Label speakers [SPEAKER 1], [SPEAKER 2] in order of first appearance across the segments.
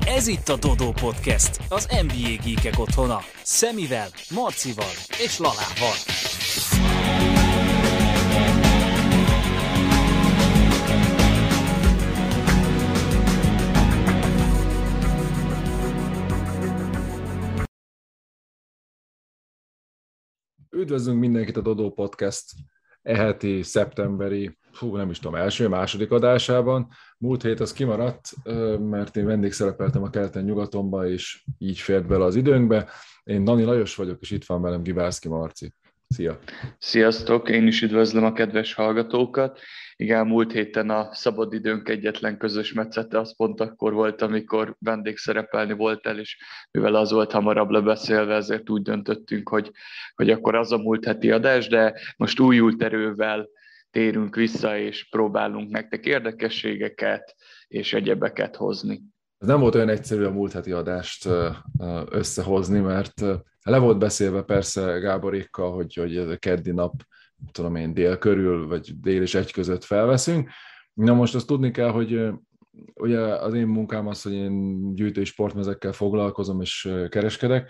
[SPEAKER 1] Ez itt a Dodó Podcast, az NBA geekek otthona. Szemivel, Marcival és Lalával.
[SPEAKER 2] Üdvözlünk mindenkit a Dodó Podcast eheti, szeptemberi, nem is tudom, második adásában. Múlt hét az kimaradt, mert én vendégszerepeltem a keleten-nyugatonba, és így fért bele az időnkbe. Én Dani Lajos vagyok, és itt van velem Gibászki Marci. Szia!
[SPEAKER 3] Sziasztok! Én is üdvözlöm a kedves hallgatókat. Igen, múlt héten a szabadidőnk egyetlen közös metszete az pont akkor volt, amikor vendégszerepelni voltál, és mivel az volt hamarabb lebeszélve, ezért úgy döntöttünk, hogy akkor az a múlt heti adás, de most újult erővel térünk vissza, és próbálunk nektek érdekességeket és egyebeket hozni.
[SPEAKER 2] Ez nem volt olyan egyszerű a múlt heti adást összehozni, mert le volt beszélve persze Gáborékkal, hogy ez a keddi nap, tudom én, dél körül, vagy dél és egy között felveszünk. Na most azt tudni kell, hogy ugye az én munkám az, hogy én gyűjtő sportmezekkel foglalkozom és kereskedek,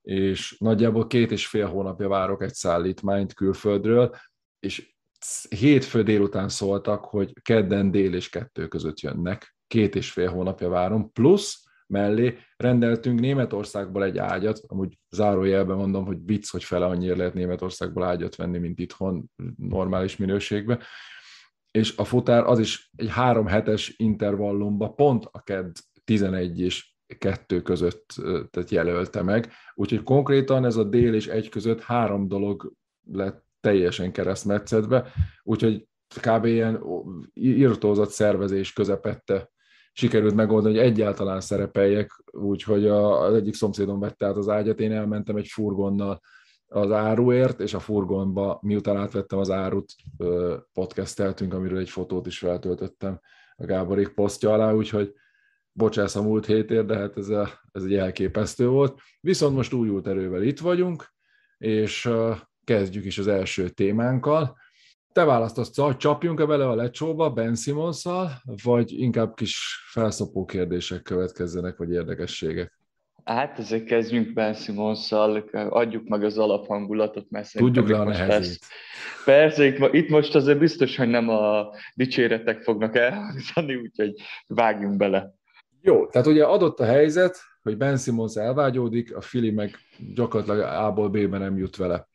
[SPEAKER 2] és nagyjából 2,5 hónapja várok egy szállítmányt külföldről, és hétfő délután szóltak, hogy kedden dél és 2 között jönnek. 2,5 hónapja várom, plusz mellé rendeltünk Németországból egy ágyat, amúgy zárójelben mondom, hogy vicc, hogy fele annyira lehet Németországból ágyat venni, mint itthon normális minőségben, és a futár az is egy 3 hetes intervallumba pont a kedd 11 és 2 között tehát jelölte meg, úgyhogy konkrétan ez a dél és 1 között 3 dolog lett teljesen keresztmetszetbe, úgyhogy kb. Ilyen irtózott szervezés közepette sikerült megoldani, hogy egyáltalán szerepeljek, úgyhogy az egyik szomszédom vette át az ágyat, én elmentem egy furgonnal az áruért, és a furgonba, miután átvettem az árut, podcasteltünk, amiről egy fotót is feltöltöttem a Gáborék posztja alá, úgyhogy bocsász a múlt hétért, de hát ez egy elképesztő volt. Viszont most újult erővel itt vagyunk, és kezdjük is az első témánkkal. Te választasz, hogy csapjunk-e bele a lecsóba Ben Simonsszal, vagy inkább kis felszopó kérdések következzenek, vagy érdekességek?
[SPEAKER 3] Hát ezért kezdjünk Ben Simonsszal, adjuk meg az alaphangulatot, mert
[SPEAKER 2] tudjuk le a nehezét.
[SPEAKER 3] Persze, itt most azért biztos, hogy nem a dicséretek fognak elhangzani, úgyhogy vágjunk bele.
[SPEAKER 2] Jó, tehát ugye adott a helyzet, hogy Ben Simmons elvágyódik, a Philly meg gyakorlatilag A-ból B-ben nem jut vele.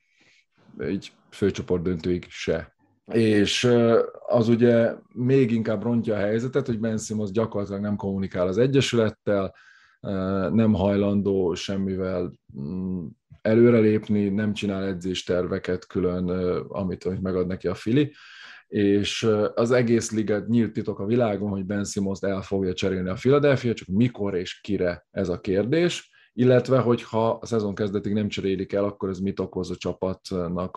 [SPEAKER 2] Így főcsoport döntőig se. És az ugye még inkább rontja a helyzetet, hogy Ben Simmons gyakorlatilag nem kommunikál az egyesülettel, nem hajlandó semmivel előrelépni, nem csinál edzésterveket külön, amit megad neki a Philly, és az egész liga nyílt titok a világon, hogy Ben Simmons el fogja cserélni a Philadelphia, csak mikor és kire ez a kérdés, illetve hogyha a szezon kezdetig nem cserélik el, akkor ez mit okoz a csapatnak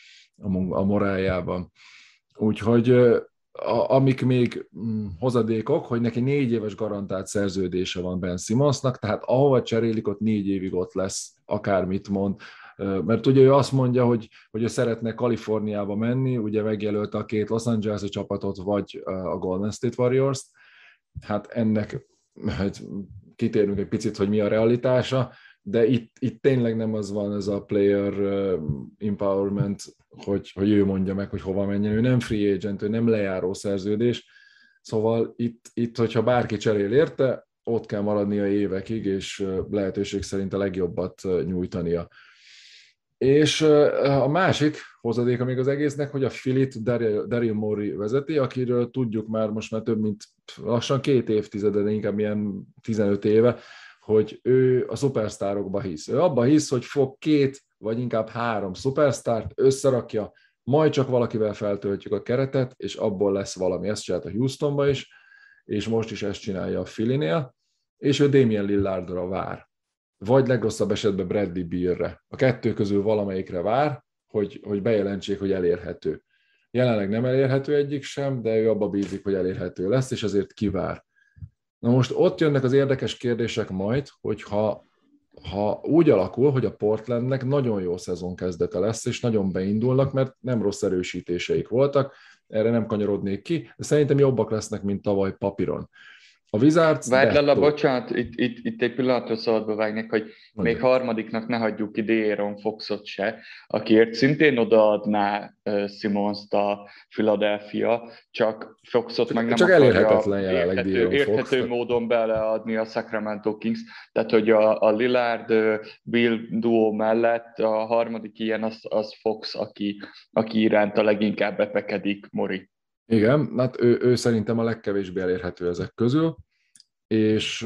[SPEAKER 2] a moráljában. Úgyhogy amik még hozadékok, hogy neki 4 éves garantált szerződése van Ben Simmonsnak, tehát ahova cserélik, ott 4 évig ott lesz, akármit mond. Mert ugye ő azt mondja, hogy ő szeretne Kaliforniába menni, ugye megjelölte a 2 Los Angeles-i csapatot, vagy a Golden State Warriors-t. Hát ennek kitérünk egy picit, hogy mi a realitása, de itt tényleg nem az van, ez a player empowerment, hogy ő mondja meg, hogy hova menjen. Ő nem free agent, ő nem lejáró szerződés. Szóval itt, hogyha bárki cserél érte, ott kell maradnia évekig, és lehetőség szerint a legjobbat nyújtania. És a másik hozadéka még az egésznek, hogy a Phillyt Daryl Morey vezeti, akiről tudjuk már most már több mint lassan 2 évtizede, de inkább ilyen 15 éve, hogy ő a szupersztárokba hisz. Ő abba hisz, hogy fog 2 vagy inkább 3 szupersztárt, összerakja, majd csak valakivel feltöltjük a keretet, és abból lesz valami. Ezt csinált a Houstonba is, és most is ezt csinálja a Phillynél, és ő Damian Lillardra vár. Vagy legrosszabb esetben Bradley Bealre. A 2 közül valamelyikre vár, hogy bejelentsék, hogy elérhető. Jelenleg nem elérhető egyik sem, de ő abba bízik, hogy elérhető lesz, és azért kivár. Na most ott jönnek az érdekes kérdések majd, hogy ha úgy alakul, hogy a Portlandnek nagyon jó szezon kezdete lesz, és nagyon beindulnak, mert nem rossz erősítéseik voltak, erre nem kanyarodnék ki, de szerintem jobbak lesznek, mint tavaly papíron. A Wizards
[SPEAKER 3] Várj, Lala, bocsánat, itt egy pillanatra szabadba vágnék, hogy még harmadiknak ne hagyjuk ki De'Aaron Foxot se, akiért szintén odaadná Simonst a Philadelphia, csak Foxot meg nem
[SPEAKER 2] csak
[SPEAKER 3] akarja
[SPEAKER 2] elérhetetlen jelenleg De'Aaron Fox.
[SPEAKER 3] Érthető módon beleadni a Sacramento Kings, tehát hogy a Lillard Bill duó mellett a harmadik ilyen az Fox, aki iránta leginkább bepekedik Mori.
[SPEAKER 2] Igen, hát ő szerintem a legkevésbé elérhető ezek közül, és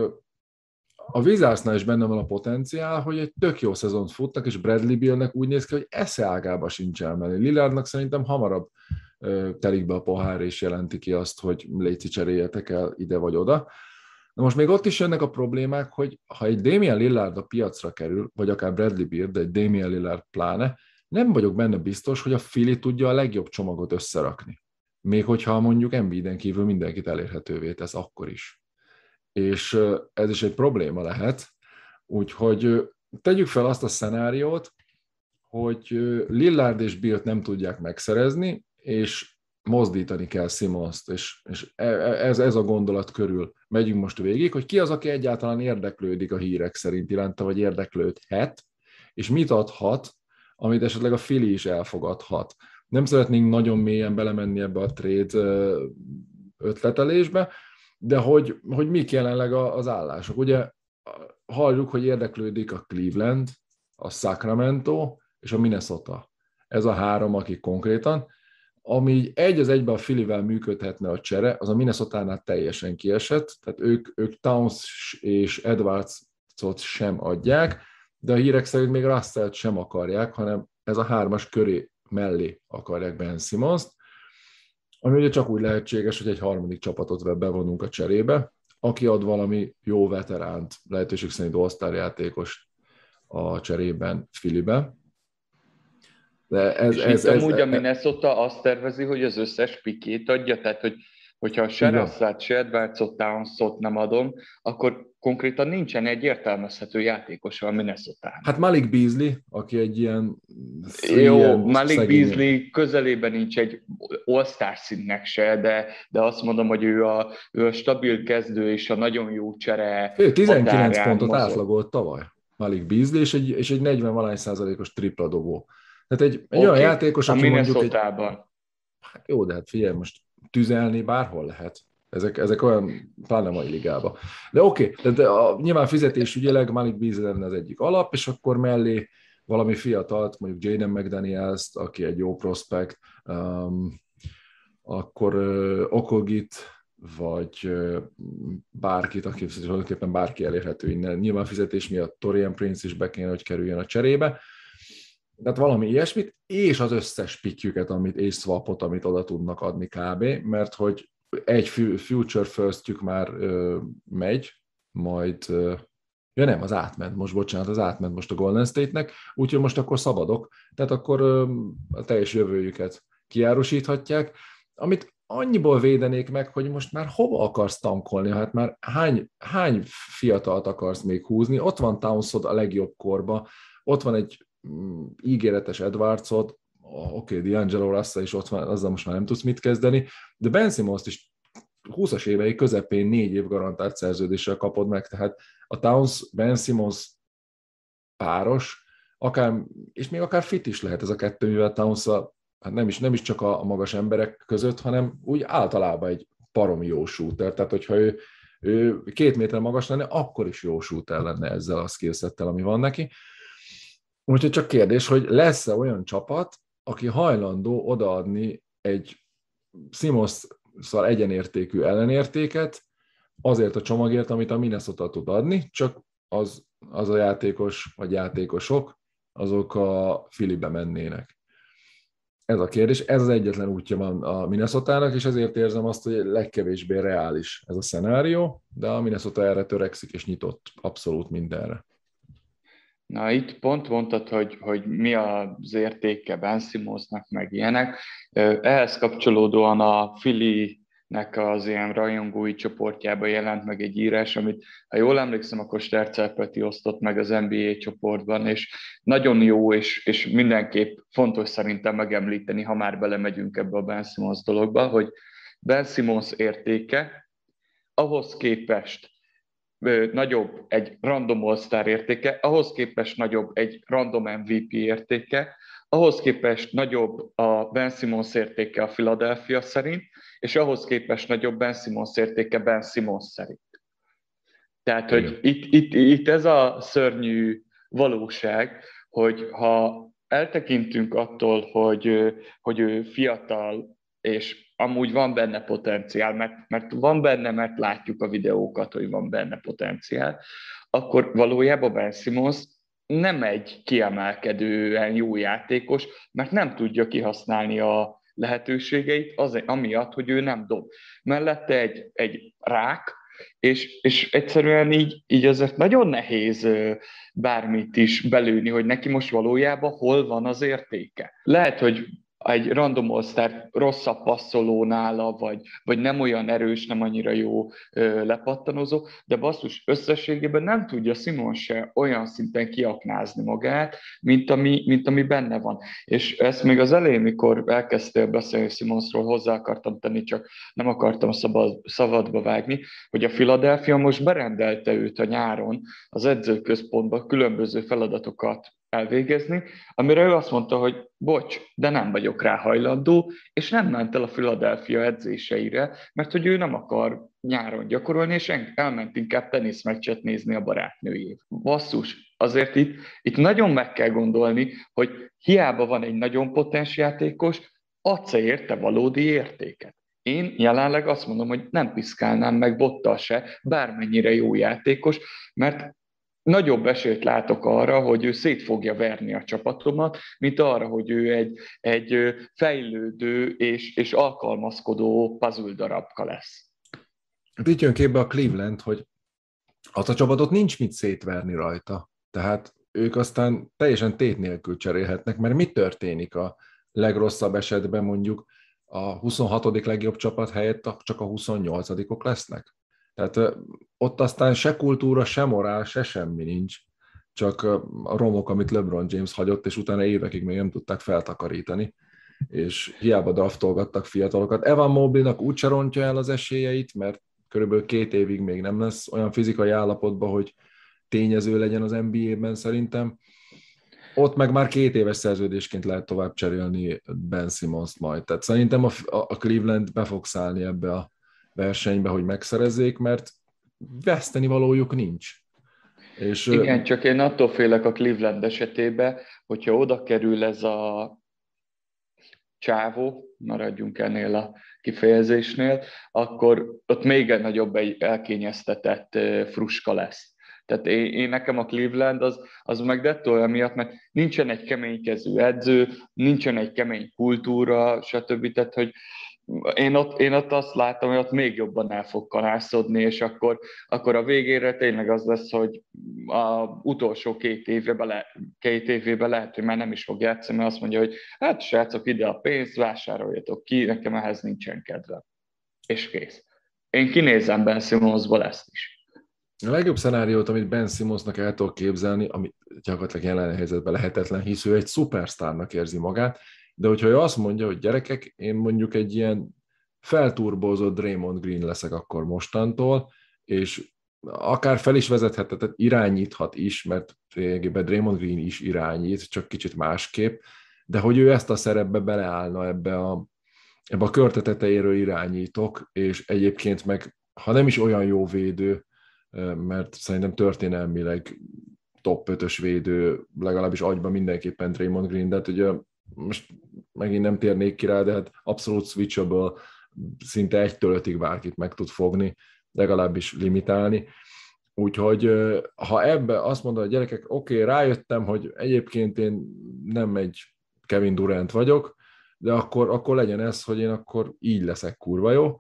[SPEAKER 2] a Wizardsnál is benne van a potenciál, hogy egy tök jó szezont futnak, és Bradley Bealnek úgy néz ki, hogy esze ágába sincs elmenni. Lillardnak szerintem hamarabb telik be a pohár, és jelenti ki azt, hogy léci cseréljetek el ide vagy oda. Na most még ott is jönnek a problémák, hogy ha egy Damian Lillard a piacra kerül, vagy akár Bradley Beal, de egy Damian Lillard pláne, nem vagyok benne biztos, hogy a Philly tudja a legjobb csomagot összerakni. Még hogyha mondjuk Embiiden kívül mindenkit elérhetővé tesz, akkor is. És ez is egy probléma lehet, úgyhogy tegyük fel azt a szenáriót, hogy Lillard és Bealt nem tudják megszerezni, és mozdítani kell Simonst, és ez a gondolat körül megyünk most végig, hogy ki az, aki egyáltalán érdeklődik a hírek szerint iránta, vagy érdeklődhet, és mit adhat, amit esetleg a Philly is elfogadhat. Nem szeretnénk nagyon mélyen belemenni ebbe a trade ötletelésbe, de hogy mik jelenleg az állások. Ugye halljuk, hogy érdeklődik a Cleveland, a Sacramento és a Minnesota. Ez a három, akik konkrétan. Ami egy az egyben a Phillyvel működhetne a csere, az a Minnesotánál teljesen kiesett, tehát ők Towns és Edwards-ot sem adják, de a hírek szerint még Russellt sem akarják, hanem ez a hármas köré mellé akarják Ben Simonst, ami ugye csak úgy lehetséges, hogy egy harmadik csapatot bevonunk a cserébe, aki ad valami jó veteránt, lehetőség szerint All-Star játékos a cserében Phillybe.
[SPEAKER 3] De ez amúgy a Minnesota azt tervezi, hogy az összes pikét adja, tehát hogyha se Russellt, se Edwardsot, Townsot nem adom, akkor konkrétan nincsen egy értelmezhető játékosa a Minnesotában.
[SPEAKER 2] Hát Malik Beasley, aki egy ilyen...
[SPEAKER 3] Jó, Malik Beasley közelében nincs egy all-star szintnek se, de azt mondom, hogy ő a stabil kezdő és a nagyon jó csere.
[SPEAKER 2] Ő 19 pontot átlagolt tavaly. Malik Beasley, és egy 40% tripla dobó. Tehát egy olyan játékos, aki mondjuk hát jó, de hát figyelj, most tüzelni bárhol lehet. Ezek olyan, pláne mai ligában. De tehát nyilván fizetésügyileg Malik Beasley lenne az egyik alap, és akkor mellé valami fiatalt, mondjuk Jaden McDaniels, aki egy jó prospekt, akkor Okogit, vagy bárkit, aki tulajdonképpen bárki elérhető innen. Nyilván fizetés miatt Taurean Prince is be kéne, hogy kerüljön a cserébe. Tehát valami ilyesmit, és az összes pikjüket, és swapot, amit oda tudnak adni kb., mert hogy egy future firstjük már megy, majd, az átment most a Golden State-nek, úgyhogy most akkor szabadok, tehát akkor a teljes jövőjüket kiárusíthatják, amit annyiból védenék meg, hogy most már hova akarsz tankolni, hát már hány fiatalt akarsz még húzni, ott van Townsod a legjobb korba, ott van egy ígéretes Edwardsot, D'Angelo Russell is ott van, azzal most már nem tudsz mit kezdeni, de Ben Simonst is 20-as évei közepén 4 év garantált szerződéssel kapod meg, tehát a Towns-Ben Simmons páros, és még akár fit is lehet ez a kettő, mivel Towns hát nem is csak a magas emberek között, hanem úgy általában egy baromi jó shooter, tehát hogyha ő 2 méter magas lenne, akkor is jó shooter lenne ezzel a skillsettel, ami van neki. Úgyhogy csak kérdés, hogy lesz-e olyan csapat, aki hajlandó odaadni egy Simonsszal egyenértékű ellenértéket azért a csomagért, amit a Minnesota tud adni, csak az a játékos vagy játékosok, azok a Phillybe mennének. Ez a kérdés, ez az egyetlen útja van a Minnesotának, és ezért érzem azt, hogy legkevésbé reális ez a szenárió, de a Minnesota erre törekszik, és nyitott abszolút mindenre.
[SPEAKER 3] Na, itt pont mondtad, hogy mi az értéke Ben Simmonsnak, meg ilyenek. Ehhez kapcsolódóan a Philly-nek az ilyen rajongói csoportjában jelent meg egy írás, amit, ha jól emlékszem, akkor Stercel Peti osztott meg az NBA csoportban, és nagyon jó, és mindenképp fontos szerintem megemlíteni, ha már belemegyünk ebbe a Ben Simmons dologba, hogy Ben Simmons értéke ahhoz képest nagyobb egy random All-Star értéke, ahhoz képest nagyobb egy random MVP értéke, ahhoz képest nagyobb a Ben Simmons értéke a Philadelphia szerint, és ahhoz képest nagyobb Ben Simmons értéke Ben Simmons szerint. Tehát, hogy itt ez a szörnyű valóság, hogy ha eltekintünk attól, hogy ő fiatal, és amúgy van benne potenciál, mert van benne, mert látjuk a videókat, hogy van benne potenciál, akkor valójában Ben Simmons nem egy kiemelkedően jó játékos, mert nem tudja kihasználni a lehetőségeit, amiatt, hogy ő nem dob. Mellette egy rák, és egyszerűen így azért nagyon nehéz bármit is belőni, hogy neki most valójában hol van az értéke. Lehet, hogy egy random all-star rosszabb passzoló nála, vagy nem olyan erős, nem annyira jó lepattanozó, de basszus, összességében nem tudja Simmons se olyan szinten kiaknázni magát, mint ami benne van. És ezt még az elején, mikor elkezdtél beszélni Simmonsról, hozzá akartam tenni, csak nem akartam szabadba vágni, hogy a Philadelphia most berendelte őt a nyáron az edzőközpontba különböző feladatokat elvégezni, amire ő azt mondta, hogy bocs, de nem vagyok rá hajlandó, és nem ment el a Philadelphia edzéseire, mert hogy ő nem akar nyáron gyakorolni, és elment inkább teniszmeccset nézni a barátnőjével. Basszus, azért itt nagyon meg kell gondolni, hogy hiába van egy nagyon potens játékos, adsz érte valódi értéket. Én jelenleg azt mondom, hogy nem piszkálnám meg Bottal se, bármennyire jó játékos, mert nagyobb esélyt látok arra, hogy ő szét fogja verni a csapatomat, mint arra, hogy ő egy fejlődő és alkalmazkodó puzzle darabka lesz.
[SPEAKER 2] Itt jön képbe a Cleveland, hogy azt a csapatot nincs mit szétverni rajta. Tehát ők aztán teljesen tét nélkül cserélhetnek, mert mi történik a legrosszabb esetben mondjuk a 26. legjobb csapat helyett csak a 28-ok lesznek? Tehát ott aztán se kultúra, se morál, se semmi nincs, csak a romok, amit LeBron James hagyott, és utána évekig még nem tudták feltakarítani, és hiába draftolgattak fiatalokat. Evan Mobley-nak úgyse rontja el az esélyeit, mert körülbelül 2 évig még nem lesz olyan fizikai állapotban, hogy tényező legyen az NBA-ben szerintem. Ott meg már 2 éves szerződésként lehet tovább cserélni Ben Simmons-t majd. Tehát szerintem a Cleveland be fog szállni ebbe a versenybe, hogy megszerezzék, mert veszteni valójuk nincs. És
[SPEAKER 3] igen, csak én attól félek a Cleveland esetében, hogyha oda kerül ez a csávó, maradjunk ennél a kifejezésnél, akkor ott még nagyobb egy elkényeztetett fruska lesz. Tehát én nekem a Cleveland az meg dettől olyan miatt, mert nincsen egy keménykezű edző, nincsen egy kemény kultúra, stb. Tehát, hogy én ott azt látom, hogy ott még jobban el fog kanászodni, és akkor a végére tényleg az lesz, hogy az utolsó 2 évében lehet, hogy már nem is fog játszani, mert azt mondja, hogy hát srácok, ide a pénzt, vásároljatok ki, nekem ehhez nincsen kedve. És kész. Én kinézem Ben Simmonsból ezt is.
[SPEAKER 2] A legjobb szenáriót, amit Ben Simmonsnak el tudok képzelni, ami gyakorlatilag jelen helyzetben lehetetlen, hisz ő egy szupersztárnak érzi magát, de hogyha ő azt mondja, hogy gyerekek, én mondjuk egy ilyen felturbózott Draymond Green leszek akkor mostantól, és akár fel is vezethet, tehát irányíthat is, mert végében Draymond Green is irányít, csak kicsit másképp, de hogy ő ezt a szerepbe beleállna ebbe a körte tetejéről irányítok, és egyébként meg, ha nem is olyan jó védő, mert szerintem történelmileg top 5-ös védő, legalábbis agyban mindenképpen Draymond Green, de hát ugye most megint nem térnék ki rá, de hát abszolút switchable, szinte 1-től 5-ig bárkit meg tud fogni, legalábbis limitálni. Úgyhogy ha ebbe azt mondod, hogy gyerekek, oké, rájöttem, hogy egyébként én nem egy Kevin Durant vagyok, de akkor legyen ez, hogy én akkor így leszek kurva jó,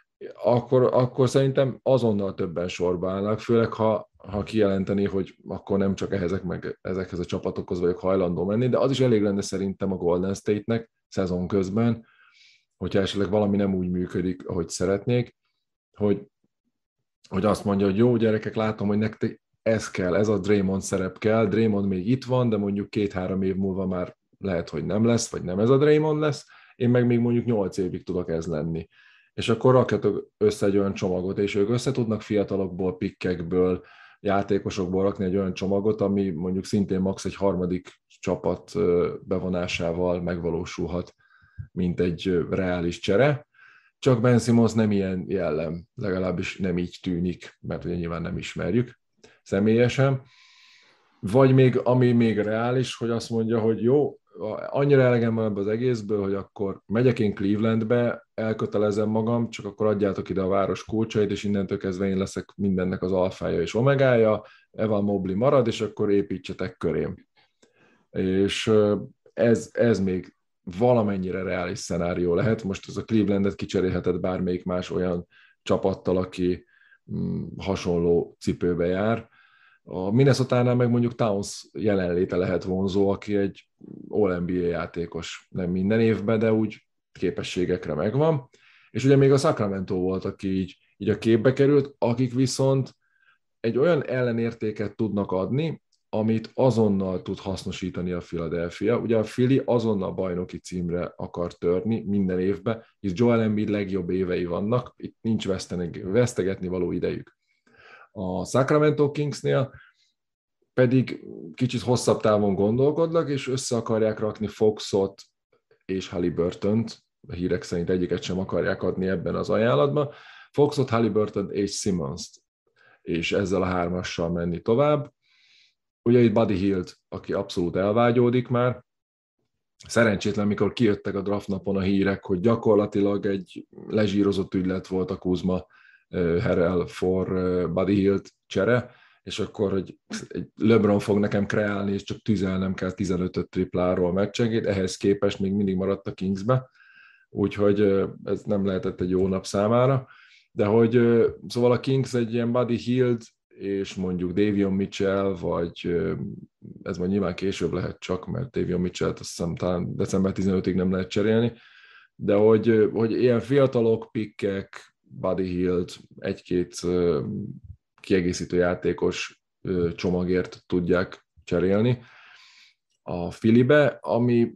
[SPEAKER 2] akkor szerintem azonnal többen sorba állnak, főleg ha kijelenteni, hogy akkor nem csak ezekhez a csapatokhoz vagyok hajlandó menni, de az is elég lenne szerintem a Golden State-nek szezon közben, hogyha esetleg valami nem úgy működik, ahogy szeretnék, hogy azt mondja, hogy jó gyerekek, látom, hogy nektek ez kell, ez a Draymond szerep kell, Draymond még itt van, de mondjuk 2-3 év múlva már lehet, hogy nem lesz, vagy nem ez a Draymond lesz, én meg még mondjuk 8 évig tudok ez lenni. és akkor rakjatok össze egy olyan csomagot, és ők össze tudnak fiatalokból, pikkekből, játékosokból rakni egy olyan csomagot, ami mondjuk szintén max. Egy harmadik csapat bevonásával megvalósulhat, mint egy reális csere. Csak Ben Simmons nem ilyen jellem, legalábbis nem így tűnik, mert ugye nyilván nem ismerjük személyesen. Vagy még, ami még reális, hogy azt mondja, hogy jó, annyira elegem van ebből az egészből, hogy akkor megyek én Clevelandbe, elkötelezem magam, csak akkor adjátok ide a város kulcsait, és innentől kezdve én leszek mindennek az alfája és omegája, Evan Mobley marad, és akkor építsetek körém. És ez még valamennyire reális szenárió lehet. Most az a Clevelandet kicserélheted bármelyik más olyan csapattal, aki hasonló cipőbe jár. A Minnesotánál meg mondjuk Towns jelenléte lehet vonzó, aki egy All-NBA játékos, nem minden évben, de úgy képességekre megvan. És ugye még a Sacramento volt, aki így a képbe került, akik viszont egy olyan ellenértéket tudnak adni, amit azonnal tud hasznosítani a Philadelphia. Ugye a Philly azonnal bajnoki címre akar törni minden évben, hisz Joel Embiid legjobb évei vannak, itt nincs vesztegetni való idejük. A Sacramento Kingsnél pedig kicsit hosszabb távon gondolkodnak, és össze akarják rakni Foxot és Haliburtont, a hírek szerint egyiket sem akarják adni ebben az ajánlatban, Foxot, Haliburtont és Simmons-t, és ezzel a hármassal menni tovább. Ugye itt Buddy Hield, aki abszolút elvágyódik már, szerencsétlen, mikor kijöttek a draft napon a hírek, hogy gyakorlatilag egy lezsírozott ügylet volt a Kuzma Harrell for Buddy Hield csere, és akkor, hogy egy LeBron fog nekem kreálni, és csak tüzelnem kell 15 tripláról meccsenként, ehhez képest még mindig maradt a Kingsbe, úgyhogy ez nem lehetett egy jó nap számára, de hogy szóval a Kings egy ilyen Buddy Hield, és mondjuk Davion Mitchell, vagy ez majd nyilván később lehet csak, mert Davion Mitchell-t azt hiszem talán december 15-ig nem lehet cserélni, de hogy ilyen fiatalok, pikkek, Buddy Hield, egy-két kiegészítő játékos csomagért tudják cserélni a Phillybe, ami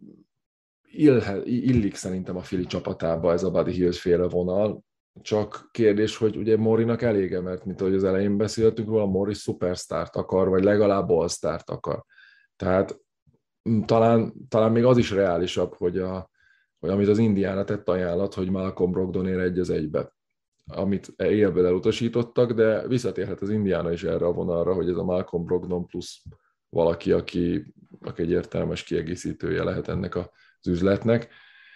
[SPEAKER 2] illik szerintem a Philly csapatába ez a Buddy Hield féle vonal, csak kérdés, hogy ugye Morinak elége, mert mint ahogy az elején beszéltünk róla, Mori szupersztárt akar, vagy legalább all-sztárt akar. Tehát talán még az is reálisabb, hogy amit az Indiana tett ajánlat, hogy Malcolm Brogdonért 1-1, amit élből elutasítottak, de visszatérhet az Indiana is erre a vonalra, hogy ez a Malcolm Brogdon plusz valaki, aki egy értelmes kiegészítője lehet ennek az üzletnek.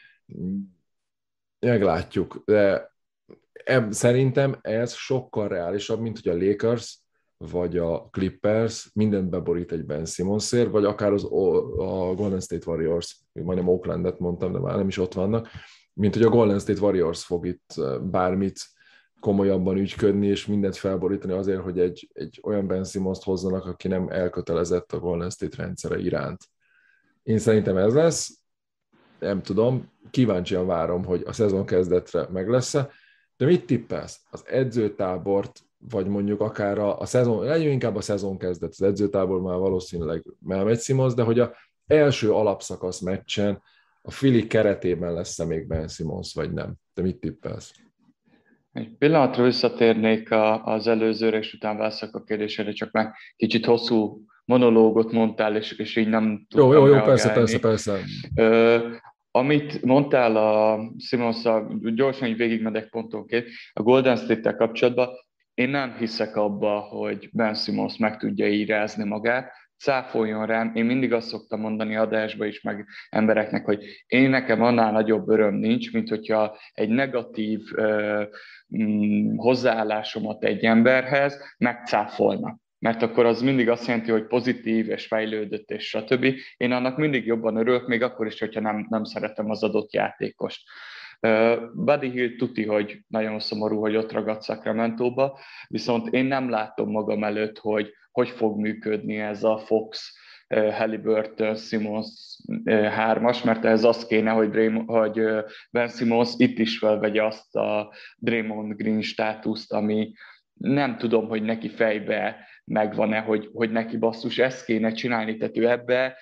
[SPEAKER 2] Meglátjuk, de szerintem ez sokkal reálisabb, mint hogy a Lakers vagy a Clippers mindent beborít egy Ben Simmonsért, vagy akár a Golden State Warriors, majdnem Oaklandet mondtam, de már nem is ott vannak, mint hogy a Golden State Warriors fog itt bármit komolyabban ügyködni, és mindent felborítani azért, hogy egy olyan Ben Simmons-t hozzanak, aki nem elkötelezett a Golden State rendszere iránt. Én szerintem ez lesz, nem tudom, kíváncsian várom, hogy a szezon kezdetre meg lesz-e, de mit tippelsz? Az edzőtábort, vagy mondjuk akár a szezon, legyen inkább a szezon kezdet, az edzőtábor már valószínűleg elmegy Simmons, de hogy az első alapszakasz meccsen a Philly keretében lesz-e még Ben Simmons, vagy nem? Te mit tippelsz?
[SPEAKER 3] Egy pillanatra visszatérnék az előzőre, és utána válaszolok a kérdésére, csak már kicsit hosszú monológot mondtál, és így nem tudtam
[SPEAKER 2] Jó, persze.
[SPEAKER 3] Amit mondtál a Simmons-szal, gyorsan így végigmegyek pontonként, a Golden State-tel kapcsolatban, én nem hiszek abba, hogy Ben Simmons meg tudja írázni magát, cáfoljon rám. Én mindig azt szoktam mondani adásba is, meg embereknek, hogy nekem annál nagyobb öröm nincs, mint hogyha egy negatív hozzáállásomat egy emberhez megcáfolnak. Mert akkor az mindig azt jelenti, hogy pozitív és fejlődött, és stb. Én annak mindig jobban örülök, még akkor is, hogyha nem szeretem az adott játékost. Buddy Hield tuti, hogy nagyon szomorú, hogy ott ragadt Sacramento-ba, viszont én nem látom magam előtt, hogy fog működni ez a Fox, Haliburton, Simmons 3-as, mert ez az kéne, hogy Ben Simmons itt is felvegye azt a Draymond Green státuszt, ami nem tudom, hogy neki fejbe megvan-e, hogy neki basszus ezt kéne csinálni, tehát ő ebbe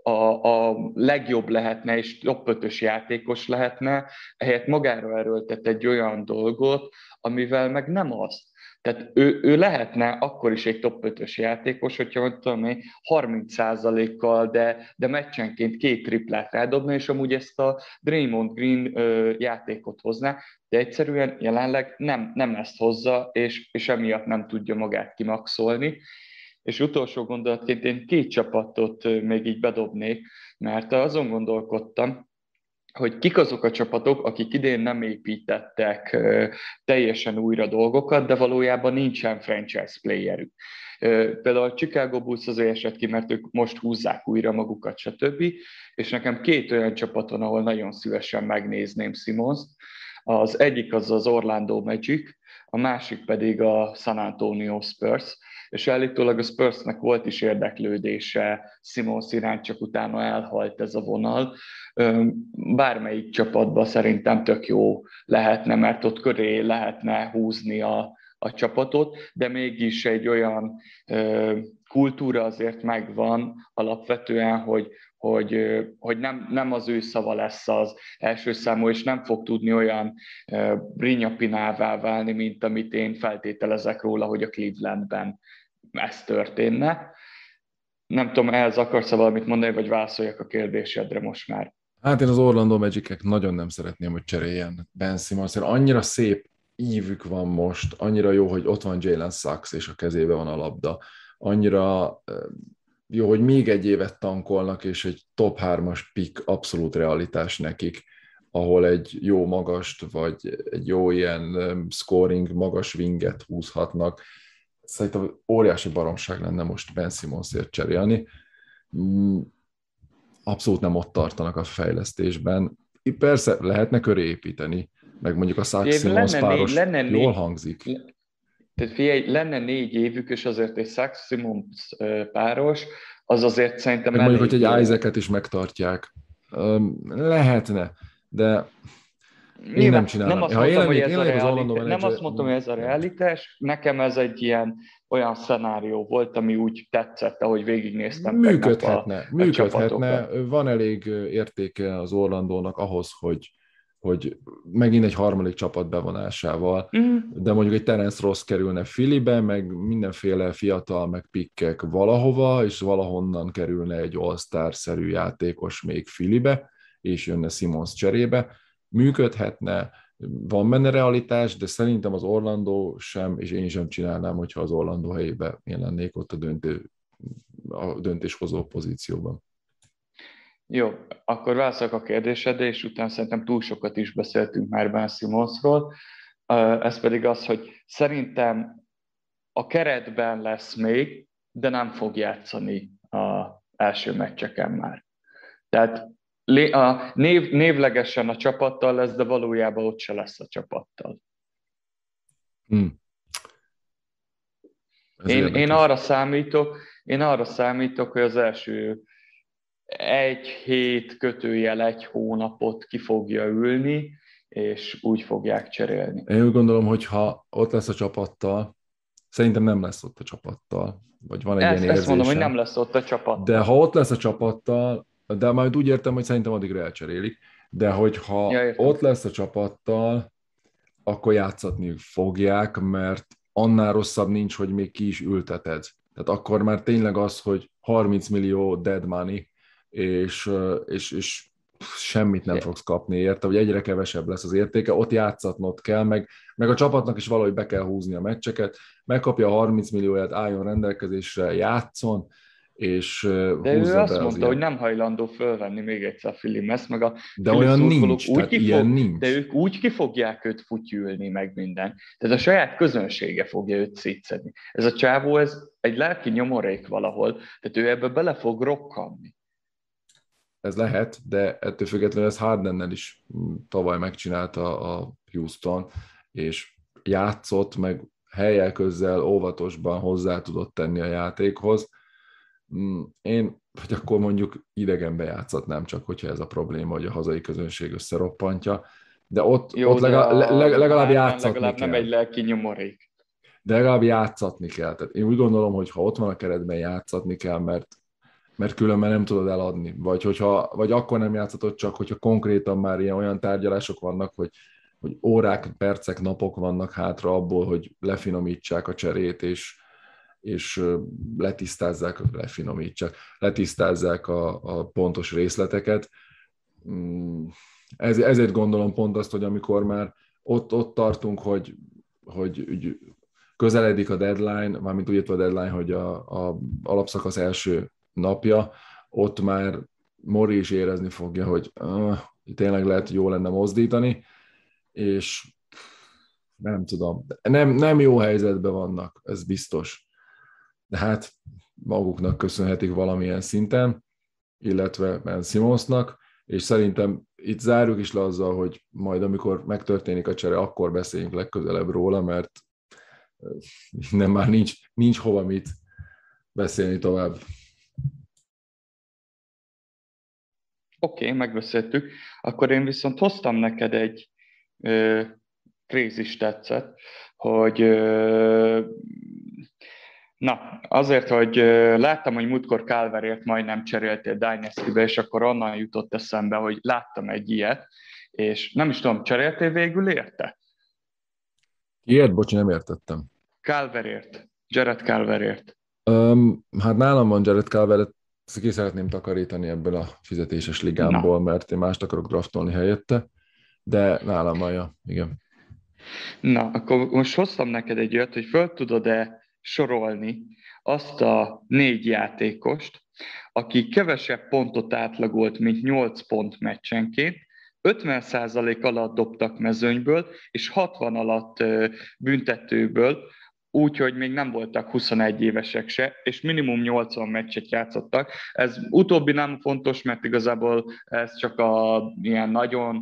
[SPEAKER 3] a legjobb lehetne, és top 5-ös játékos lehetne, ehelyett magára erőltet egy olyan dolgot, amivel meg nem az. Tehát ő lehetne akkor is egy top 5-ös játékos, hogyha mondtam, 30%-kal, de meccsenként 2 triplát rádobna, és amúgy ezt a Draymond Green játékot hozná, de egyszerűen jelenleg nem ezt hozza, és emiatt nem tudja magát kimaxolni. És utolsó gondolatként én 2 csapatot még így bedobnék, mert azon gondolkodtam, hogy kik azok a csapatok, akik idén nem építettek teljesen újra dolgokat, de valójában nincsen franchise playerük. Például a Chicago Bulls azért esett ki, mert ők most húzzák újra magukat, stb. És nekem 2 olyan csapat van, ahol nagyon szívesen megnézném Simmons-t. Az egyik az Orlando Magic, a másik pedig a San Antonio Spurs, és állítólag a Spursnek volt is érdeklődése Simmons iránt, csak utána elhalt ez a vonal. Bármelyik csapatban szerintem tök jó lehetne, mert ott köré lehetne húzni a csapatot, de mégis egy olyan kultúra azért megvan alapvetően, hogy nem az ő szava lesz az első számú, és nem fog tudni olyan brinapinává válni, mint amit én feltételezek róla, hogy a Clevelandben ez történne. Nem tudom, ehhez akarsz valamit mondani, vagy válaszoljak a kérdésedre most már?
[SPEAKER 2] Hát én az Orlando Magic-ek nagyon nem szeretném, hogy cseréljen Ben Simmons, annyira szép ívük van most, annyira jó, hogy ott van Jalen Suggs, és a kezébe van a labda, annyira jó, hogy még egy évet tankolnak, és egy top 3-as pick abszolút realitás nekik, ahol egy jó magast, vagy egy jó ilyen scoring magas winget húzhatnak. Szerintem óriási baromság lenne most Ben Simmonsért cserélni. Abszolút nem ott tartanak a fejlesztésben. Persze lehetne köré építeni, meg mondjuk a Suggs-Simmons páros jól hangzik.
[SPEAKER 3] Tehát figyelj, lenne 4 évük, és azért egy Suggs-Simmons páros, az azért szerintem
[SPEAKER 2] meg mondjuk, hogy egy Isaac-et is megtartják. Lehetne, de én nem csinálom.
[SPEAKER 3] Nem azt mondtam, hogy ez a realitás, nekem ez egy ilyen olyan szenárió volt, ami úgy tetszett, ahogy végignéztem.
[SPEAKER 2] Működhetne. Van elég értéke az Orlandónak ahhoz, hogy megint egy harmadik csapat bevonásával, de mondjuk egy Terence Ross kerülne Phillybe, meg mindenféle fiatal, meg pikkek valahova, és valahonnan kerülne egy All-Star-szerű játékos még Phillybe, és jönne Simmons cserébe. Működhetne, van benne realitás, de szerintem az Orlando sem, és én sem csinálnám, hogyha az Orlando helyében én lennék ott a döntéshozó pozícióban.
[SPEAKER 3] Jó, akkor válaszolok a kérdésedre, és utána szerintem túl sokat is beszéltünk már Ben Simmonsról. Ez pedig az, hogy szerintem a keretben lesz még, de nem fog játszani az első meccseken már. Tehát névlegesen a csapattal lesz, de valójában ott se lesz a csapattal. Én arra számítok, hogy az első 1 hét /1 hónapot ki fogja ülni, és úgy fogják cserélni.
[SPEAKER 2] Én úgy gondolom, hogy ha ott lesz a csapattal, szerintem nem lesz ott a csapattal. Vagy van egy ilyen érzésem.
[SPEAKER 3] Ezt mondom, hogy nem lesz ott a csapattal.
[SPEAKER 2] De ha ott lesz a csapattal, de majd úgy értem, hogy szerintem addigra elcserélik, de hogyha ott lesz a csapattal, akkor játszatni fogják, mert annál rosszabb nincs, hogy még ki is ülteted. Tehát akkor már tényleg az, hogy 30 millió dead money, és semmit nem fogsz kapni érte, hogy egyre kevesebb lesz az értéke, ott játszatnod kell, meg a csapatnak is valahogy be kell húzni a meccseket, megkapja a 30 millióját, álljon rendelkezésre, játszon, és
[SPEAKER 3] de ő azt mondta, hogy nem hajlandó fölvenni még egyszer a Philly-ezt, meg a
[SPEAKER 2] de olyan nincs, tehát ilyen nincs.
[SPEAKER 3] De ők úgy ki fogják őt futyülni, meg minden. Tehát a saját közönsége fogja őt szétszedni. Ez a csávó, ez egy lelki nyomorék valahol, tehát ő ebbe bele fog rokkanni.
[SPEAKER 2] Ez lehet, de ettől függetlenül ez Hardennel is tavaly megcsinálta a Houston, és játszott, meg helyel közzel óvatosban hozzá tudott tenni a játékhoz. Én, hogy akkor mondjuk idegenbe játszatnám, csak hogyha ez a probléma, hogy a hazai közönség összeroppantja, de ott legalább játszatni kell.
[SPEAKER 3] Nem egy lelki nyomorék.
[SPEAKER 2] De legalább játszatni kell. Tehát én úgy gondolom, hogy ha ott van a keretben, játszatni kell, mert mert különben nem tudod eladni. Vagy akkor nem játszhatod csak, hogyha konkrétan már olyan tárgyalások vannak, hogy órák, percek, napok vannak hátra abból, hogy lefinomítsák a cserét, és letisztázzák a pontos részleteket. Ezért gondolom pont azt, hogy amikor már ott tartunk, hogy közeledik a deadline, mármint úgy értve a deadline, hogy a alapszakasz első napja, ott már Mori is érezni fogja, hogy tényleg lehet, hogy jó lenne mozdítani, és nem tudom, nem jó helyzetben vannak, ez biztos. De hát maguknak köszönhetik valamilyen szinten, illetve Ben Simmonsnak, és szerintem itt zárjuk is le azzal, hogy majd amikor megtörténik a csere, akkor beszéljünk legközelebb róla, mert nem már nincs hova mit beszélni tovább.
[SPEAKER 3] Oké, megbeszéltük. Akkor én viszont hoztam neked egy krízis tetszett, hogy azért, hogy láttam, hogy múltkor Calverért majdnem cseréltél Dynasty-be, és akkor onnan jutott eszembe, hogy láttam egy ilyet, és nem is tudom, cseréltél végül érte?
[SPEAKER 2] Ilyet? Bocsi, nem értettem.
[SPEAKER 3] Calverért, Jared Calverért.
[SPEAKER 2] Hát nálam van Jared Calvert, ki szeretném takarítani ebből a fizetéses ligámból, mert én mást akarok draftolni helyette, de nálam van, ja, igen.
[SPEAKER 3] Na, akkor most hoztam neked egy olyat, hogy föl tudod-e sorolni azt a 4 játékost, aki kevesebb pontot átlagolt, mint 8 pont meccsenként, 50% alatt dobtak mezőnyből, és 60 alatt büntetőből, úgyhogy még nem voltak 21 évesek se, és minimum 80 meccset játszottak. Ez utóbbi nem fontos, mert igazából ez csak ilyen nagyon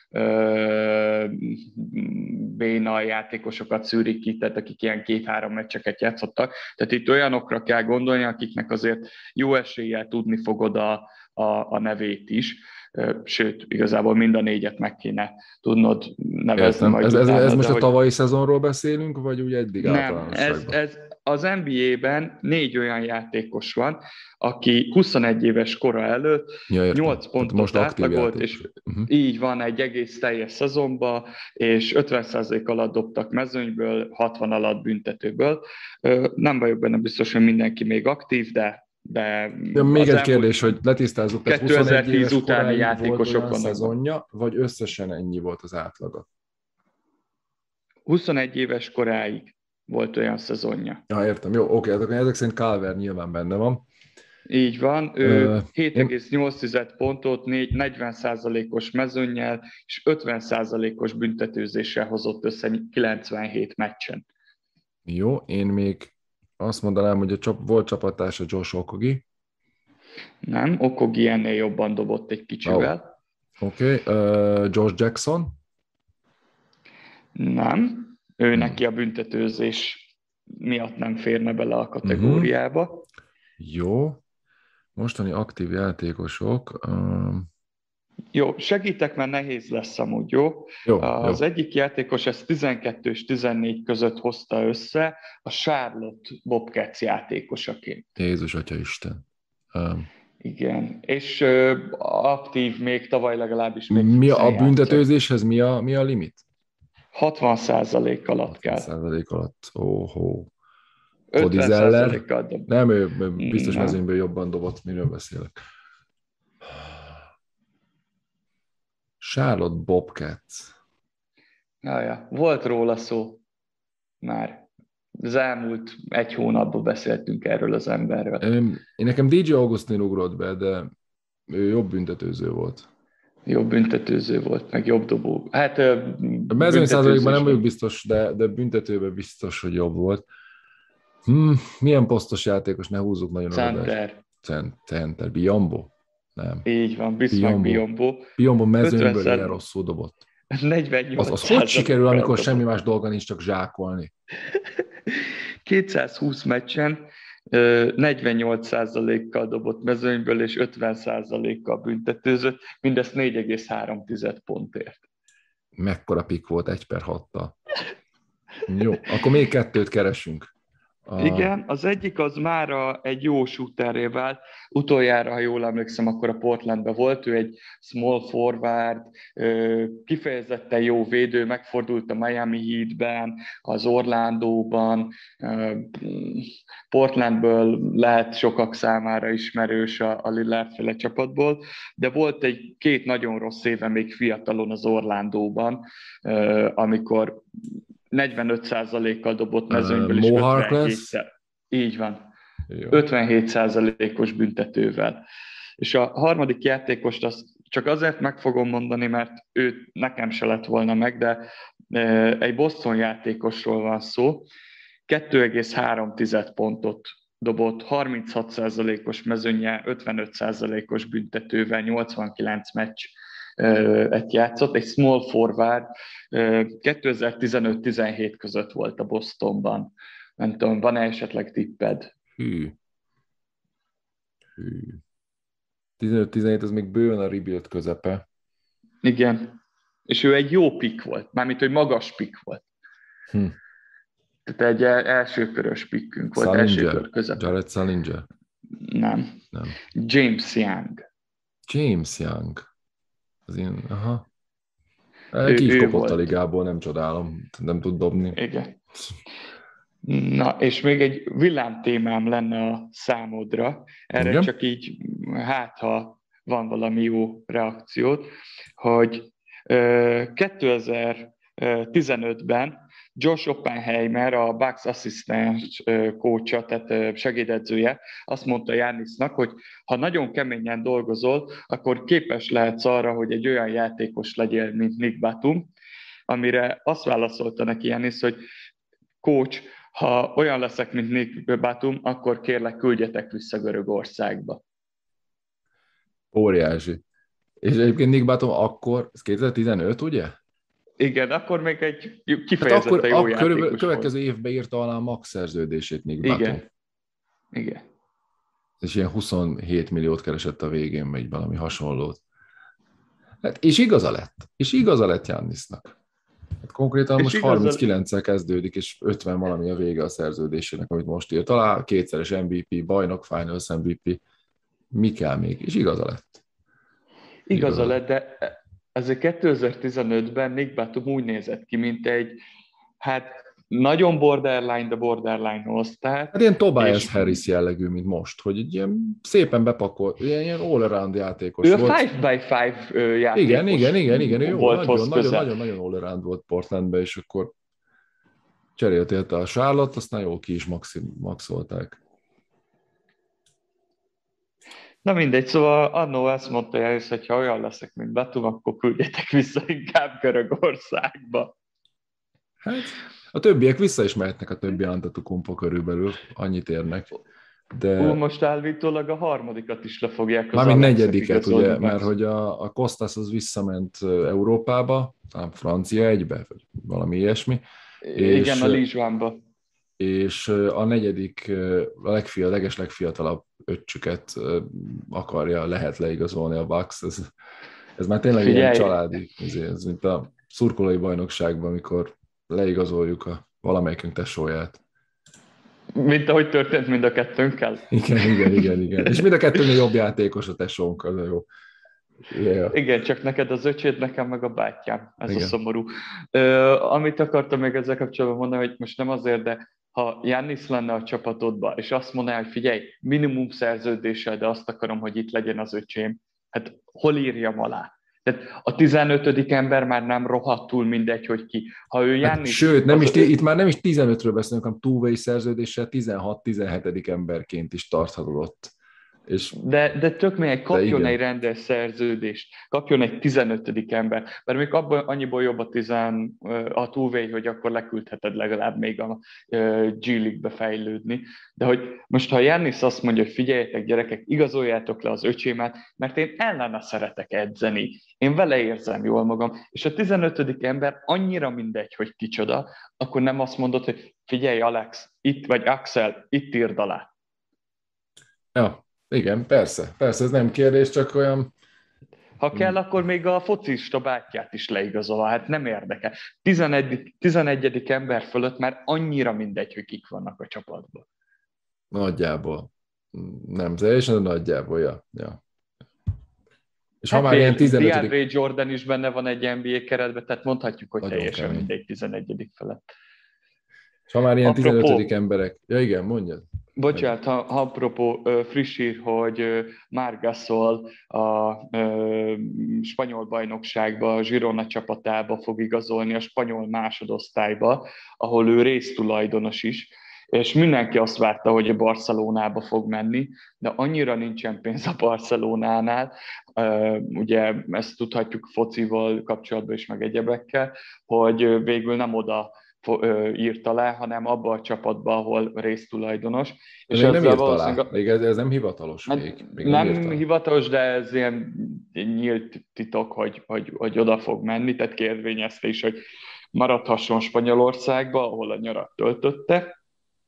[SPEAKER 3] béna játékosokat szűrik ki, tehát akik ilyen 2-3 meccseket játszottak. Tehát itt olyanokra kell gondolni, akiknek azért jó eséllyel tudni fogod a nevét is. Sőt, igazából mind a 4-et meg kéne tudnod nevezni. Majd
[SPEAKER 2] ez most a tavalyi szezonról beszélünk, vagy úgy eddig általánosságban?
[SPEAKER 3] Nem, ez az NBA-ben 4 olyan játékos van, aki 21 éves kora előtt 8 pontot átlagolt, és így van egy egész teljes szezonban, és 50% alatt dobtak mezőnyből, 60 alatt büntetőből. Nem vagyok benne biztos, hogy mindenki még aktív, de
[SPEAKER 2] még egy kérdés, hogy letisztázzuk,
[SPEAKER 3] 2010 utáni játékosok vannak.
[SPEAKER 2] Szezonja, vagy összesen ennyi volt az átlaga?
[SPEAKER 3] 21 éves koráig volt olyan szezonja.
[SPEAKER 2] Ja, értem. Jó, oké, akkor ezek szerint Calvert nyilván benne van.
[SPEAKER 3] Így van, ő 7,8 pontot, 40%-os mezőnnyel és 50%-os büntetőzéssel hozott össze 97 meccsen.
[SPEAKER 2] Jó, én még azt mondanám, hogy volt csapattársa Josh Okogie.
[SPEAKER 3] Nem, Okogie ennél jobban dobott egy kicsivel.
[SPEAKER 2] Oké. Josh Jackson?
[SPEAKER 3] Nem, ő neki a büntetőzés miatt nem férne bele a kategóriába.
[SPEAKER 2] Jó. Mostani aktív játékosok.
[SPEAKER 3] Jó, segítek, mert nehéz lesz amúgy, jó? Az egyik játékos ezt 12 és 14 között hozta össze, a Charlotte Bobcats játékosaként.
[SPEAKER 2] Jézus Atyaisten.
[SPEAKER 3] Igen, és aktív még tavaly legalábbis.
[SPEAKER 2] Mi a büntetőzéshez mi a limit?
[SPEAKER 3] 60% alatt kell.
[SPEAKER 2] 60% alatt, óhó.
[SPEAKER 3] 50%-kal dob.
[SPEAKER 2] Nem, ő biztos mezőnyből jobban dobott, miről beszélek. Charlotte Bobcats.
[SPEAKER 3] Jaja, volt róla szó már. Az elmúlt 1 hónapban beszéltünk erről az emberről.
[SPEAKER 2] Én nekem DJ Augustin ugrott be, de ő jobb büntetőző volt.
[SPEAKER 3] Jobb büntetőző volt, meg jobb dobó. Hát
[SPEAKER 2] a mezőny százalékban nem vagyok biztos, de büntetőben biztos, hogy jobb volt. Milyen posztos játékos, ne húzzuk nagyon
[SPEAKER 3] Center.
[SPEAKER 2] Center. Biombo? Nem.
[SPEAKER 3] Így van, Bismarck Biombo.
[SPEAKER 2] Biombo mezőnyből ilyen rosszul dobott.
[SPEAKER 3] 48.
[SPEAKER 2] Az hogy sikerül, amikor semmi más dolga nincs, csak zsákolni?
[SPEAKER 3] 220 meccsen 48%-kal dobott mezőnyből, és 50%-kal büntetőzött, mindezt 4,3 pontért.
[SPEAKER 2] Mekkora pik volt 1/6-tal. Jó, akkor még 2 keresünk.
[SPEAKER 3] Igen, az egyik az már egy jó shooterré vált. Utoljára, ha jól emlékszem, akkor a Portlandben volt. Ő egy small forward, kifejezetten jó védő, megfordult a Miami Heatben, az Orlandóban. Portlandből lehet sokak számára ismerős a Lillard-féle csapatból, de volt két nagyon rossz éve még fiatalon az Orlandóban, amikor 45%-kal dobott mezőnyből, és 57%. Így van. Jó. 57%-os büntetővel. És a harmadik játékost azt csak azért meg fogom mondani, mert ő nekem se lett volna meg, de egy Boston játékosról van szó. 2,3 pontot dobott, 36%-os mezőnnyel, 55%-os büntetővel, 89 meccs játszott, egy small forward, 2015-17 között volt a Bostonban. Nem tudom, van-e esetleg tipped?
[SPEAKER 2] 15-17, az még bőven a rebuild közepe.
[SPEAKER 3] Igen, és ő egy jó pick volt, mármint, hogy magas pick volt. Tehát egy elsőkörös pickünk volt, elsőkör közepe.
[SPEAKER 2] Jared Sullinger?
[SPEAKER 3] Nem. James Young.
[SPEAKER 2] James Young. Az én, aha. Ki is kopott a ligából, nem csodálom, nem tud dobni.
[SPEAKER 3] Igen. Na, és még egy villámtémám lenne a számodra. Erre igen? Csak így, ha van valami jó reakciót, hogy 2015-ben Josh Oppenheimer, a Bucks asszisztens coacha, tehát segédedzője, azt mondta Giannisnak, hogy ha nagyon keményen dolgozol, akkor képes lehetsz arra, hogy egy olyan játékos legyél, mint Nick Batum, amire azt válaszolta neki Giannis, hogy coach, ha olyan leszek, mint Nick Batum, akkor kérlek, küldjetek vissza Görögországba.
[SPEAKER 2] Óriási. És egyébként Nick Batum akkor, ez 2015, ugye?
[SPEAKER 3] Igen, akkor még egy kifejezetten jó játékos volt.
[SPEAKER 2] Következő évben írta alá a max szerződését Nick Batum.
[SPEAKER 3] Igen.
[SPEAKER 2] És ilyen 27 milliót keresett a végén, vagy valami hasonlót. Hát, és igaza lett Giannisnak. Hát konkrétan most 39-szel kezdődik, és 50 valami a vége a szerződésének, amit most írt alá, kétszeres MVP, bajnok, Finals MVP, mi kell még? És igaza lett.
[SPEAKER 3] Igaza lett, de ezért 2015-ben Nick Batum úgy nézett ki, mint egy, nagyon borderline, de borderline osztály.
[SPEAKER 2] Hát ilyen Tobias Harris jellegű, mint most, hogy egy ilyen szépen bepakolt, ilyen all-around játékos
[SPEAKER 3] ő
[SPEAKER 2] volt.
[SPEAKER 3] Ő a 5x5 játékos.
[SPEAKER 2] Igen, ő
[SPEAKER 3] volt
[SPEAKER 2] nagyon all-around volt Portlandben, és akkor cserélt érte a Charlotte, aztán jól ki is maxolták.
[SPEAKER 3] Na mindegy, szóval annó ezt mondta el, hogy ha olyan leszek, mint Batum, akkor küldjetek vissza inkább Görögországba.
[SPEAKER 2] Hát, a többiek vissza is mehetnek, a többi Antetokounmpo körülbelül, annyit érnek. De...
[SPEAKER 3] most állítólag a harmadikat is le fogják.
[SPEAKER 2] Mármint negyediket, ugye, mert hogy a Kostas az visszament Európába, talán Francia egybe, vagy valami ilyesmi.
[SPEAKER 3] Igen, a Lizsvánba.
[SPEAKER 2] És a negyedik, a legfiatalabb öccsüket lehet leigazolni a Bucks. Ez már tényleg ilyen családi, ez mint a szurkolói bajnokságban, amikor leigazoljuk valamelyikünk tesóját.
[SPEAKER 3] Mint ahogy történt mind a kettőnkkel.
[SPEAKER 2] Igen. És mind a kettőnél jobb játékos a tesónk, az a jó. Yeah.
[SPEAKER 3] Igen, csak neked az öcséd, nekem meg a bátyám. Ez igen. A szomorú. Amit akartam még ezzel kapcsolatban mondani, hogy most nem azért, de ha Giannis lenne a csapatodban, és azt mondaná, hogy figyelj, minimum szerződéssel, de azt akarom, hogy itt legyen az öcsém, hát hol írjam alá? Tehát a 15. ember már nem rohadtul mindegy, hogy ki. Ha ő Giannis...
[SPEAKER 2] Sőt, itt már nem is 15-ről beszélünk, hanem two-way szerződéssel 16-17. emberként is tarthatod ott.
[SPEAKER 3] De tök mindegy, kapjon egy rendes szerződést, kapjon egy 15. ember, mert még abban annyiból jobb a two-way, hogy akkor leküldheted legalább még a G League-be fejlődni. De hogy most ha Giannis azt mondja, hogy figyeljetek gyerekek, igazoljátok le az öcsémet, mert én ellene szeretek edzeni, én vele érzem jól magam, és a 15. ember annyira mindegy, hogy kicsoda, akkor nem azt mondod, hogy figyelj Alex, itt vagy Axel, itt írd alá.
[SPEAKER 2] Ja. Igen, persze, ez nem kérdés, csak olyan...
[SPEAKER 3] Ha kell, akkor még a focista bátyját is leigazol, hát nem érdekel. 11. ember fölött már annyira mindegy, hogy kik vannak a csapatban.
[SPEAKER 2] Nagyjából. Nem teljesen, de nagyjából, ja. És
[SPEAKER 3] Hát
[SPEAKER 2] ha már ilyen 15.
[SPEAKER 3] DeAndre Jordan is benne van egy NBA keretben, tehát mondhatjuk, hogy
[SPEAKER 2] nagyon
[SPEAKER 3] teljesen
[SPEAKER 2] kemény.
[SPEAKER 3] mindegy 11. felett.
[SPEAKER 2] És ha már ilyen
[SPEAKER 3] Apropó,
[SPEAKER 2] 15. emberek... Ja igen, mondjad.
[SPEAKER 3] Bocsánat, ha apropó friss hír, hogy Marc Gasol a spanyol bajnokságba, a Girona csapatába fog igazolni, a spanyol másodosztályba, ahol ő résztulajdonos is, és mindenki azt várta, hogy a Barcelonába fog menni, de annyira nincsen pénz a Barcelonánál, ugye ezt tudhatjuk focival kapcsolatban is, meg egyebekkel, hogy végül nem oda írta le, hanem abba a csapatba, ahol résztulajdonos.
[SPEAKER 2] És még nem írt alá. Még ez nem hivatalos. Még
[SPEAKER 3] nem hivatalos, de ez ilyen nyílt titok, hogy oda fog menni, tehát kérvényezte is, hogy maradhasson Spanyolországba, ahol a nyarat töltötte.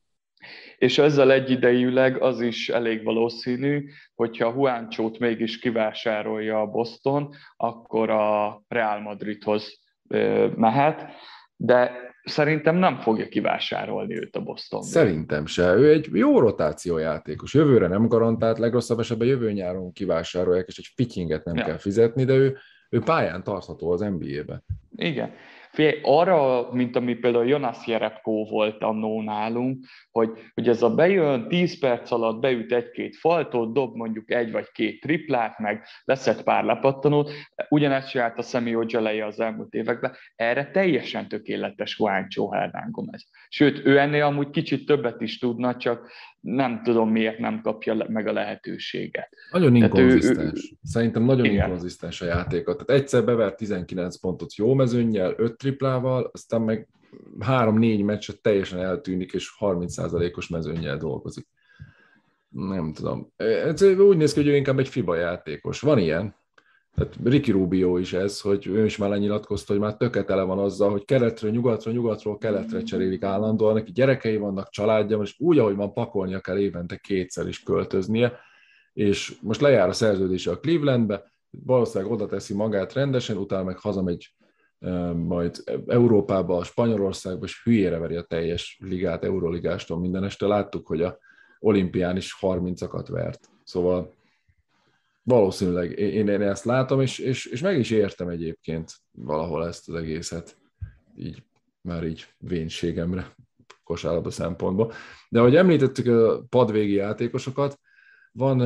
[SPEAKER 3] És ezzel egyidejűleg az is elég valószínű, hogyha Juanchót mégis kivásárolja a Boston, akkor a Real Madridhoz mehet, de szerintem nem fogja kivásárolni őt a Boston.
[SPEAKER 2] Szerintem se. Ő egy jó rotációjátékos. Jövőre nem garantált, legrosszabb esetben jövő nyáron kivásárolják, és egy fittinget nem kell fizetni, de ő pályán tartható az NBA-be.
[SPEAKER 3] Igen. Figyelj, arra, mint ami például Jonas Jerebko volt annó nálunk, hogy ez a bejön 10 perc alatt beüt egy-két faltot, dob mondjuk egy vagy két triplát, meg leszed pár lepattanót, ugyanezt csinált a Semi Ojeleye az elmúlt években, erre teljesen tökéletes Juancho Hernán Gómez. Sőt, ő ennél amúgy kicsit többet is tudna, csak nem tudom miért nem kapja meg a lehetőséget.
[SPEAKER 2] Nagyon inkonzisztens. Szerintem nagyon inkonzisztens a játéka. Tehát egyszer bevert 19 pontot jó mezőnnyel, 5 triplával, aztán meg 3-4 meccset teljesen eltűnik, és 30%-os mezőnnyel dolgozik. Nem tudom. Ez úgy néz ki, hogy ő inkább egy FIBA játékos. Van ilyen. Tehát Ricky Rubio is ez, hogy ő is már lenyilatkozta, hogy már töketele van azzal, hogy keletről, nyugatról keletre cserélik állandóan, neki gyerekei vannak, családja, és úgy, ahogy van, pakolnia kell évente kétszer is költöznie, és most lejár a szerződése a Clevelandbe, valószínűleg oda teszi magát rendesen, utána meg hazamegy majd Európába, Spanyolországba, és hülyére veri a teljes ligát, euroligástól minden este. Láttuk, hogy a olimpián is 30-akat vert. Szóval valószínűleg én ezt látom, és meg is értem egyébként valahol ezt az egészet, így már így vénségemre kosárlabda szempontból. De ahogy említettük a padvégi játékosokat, van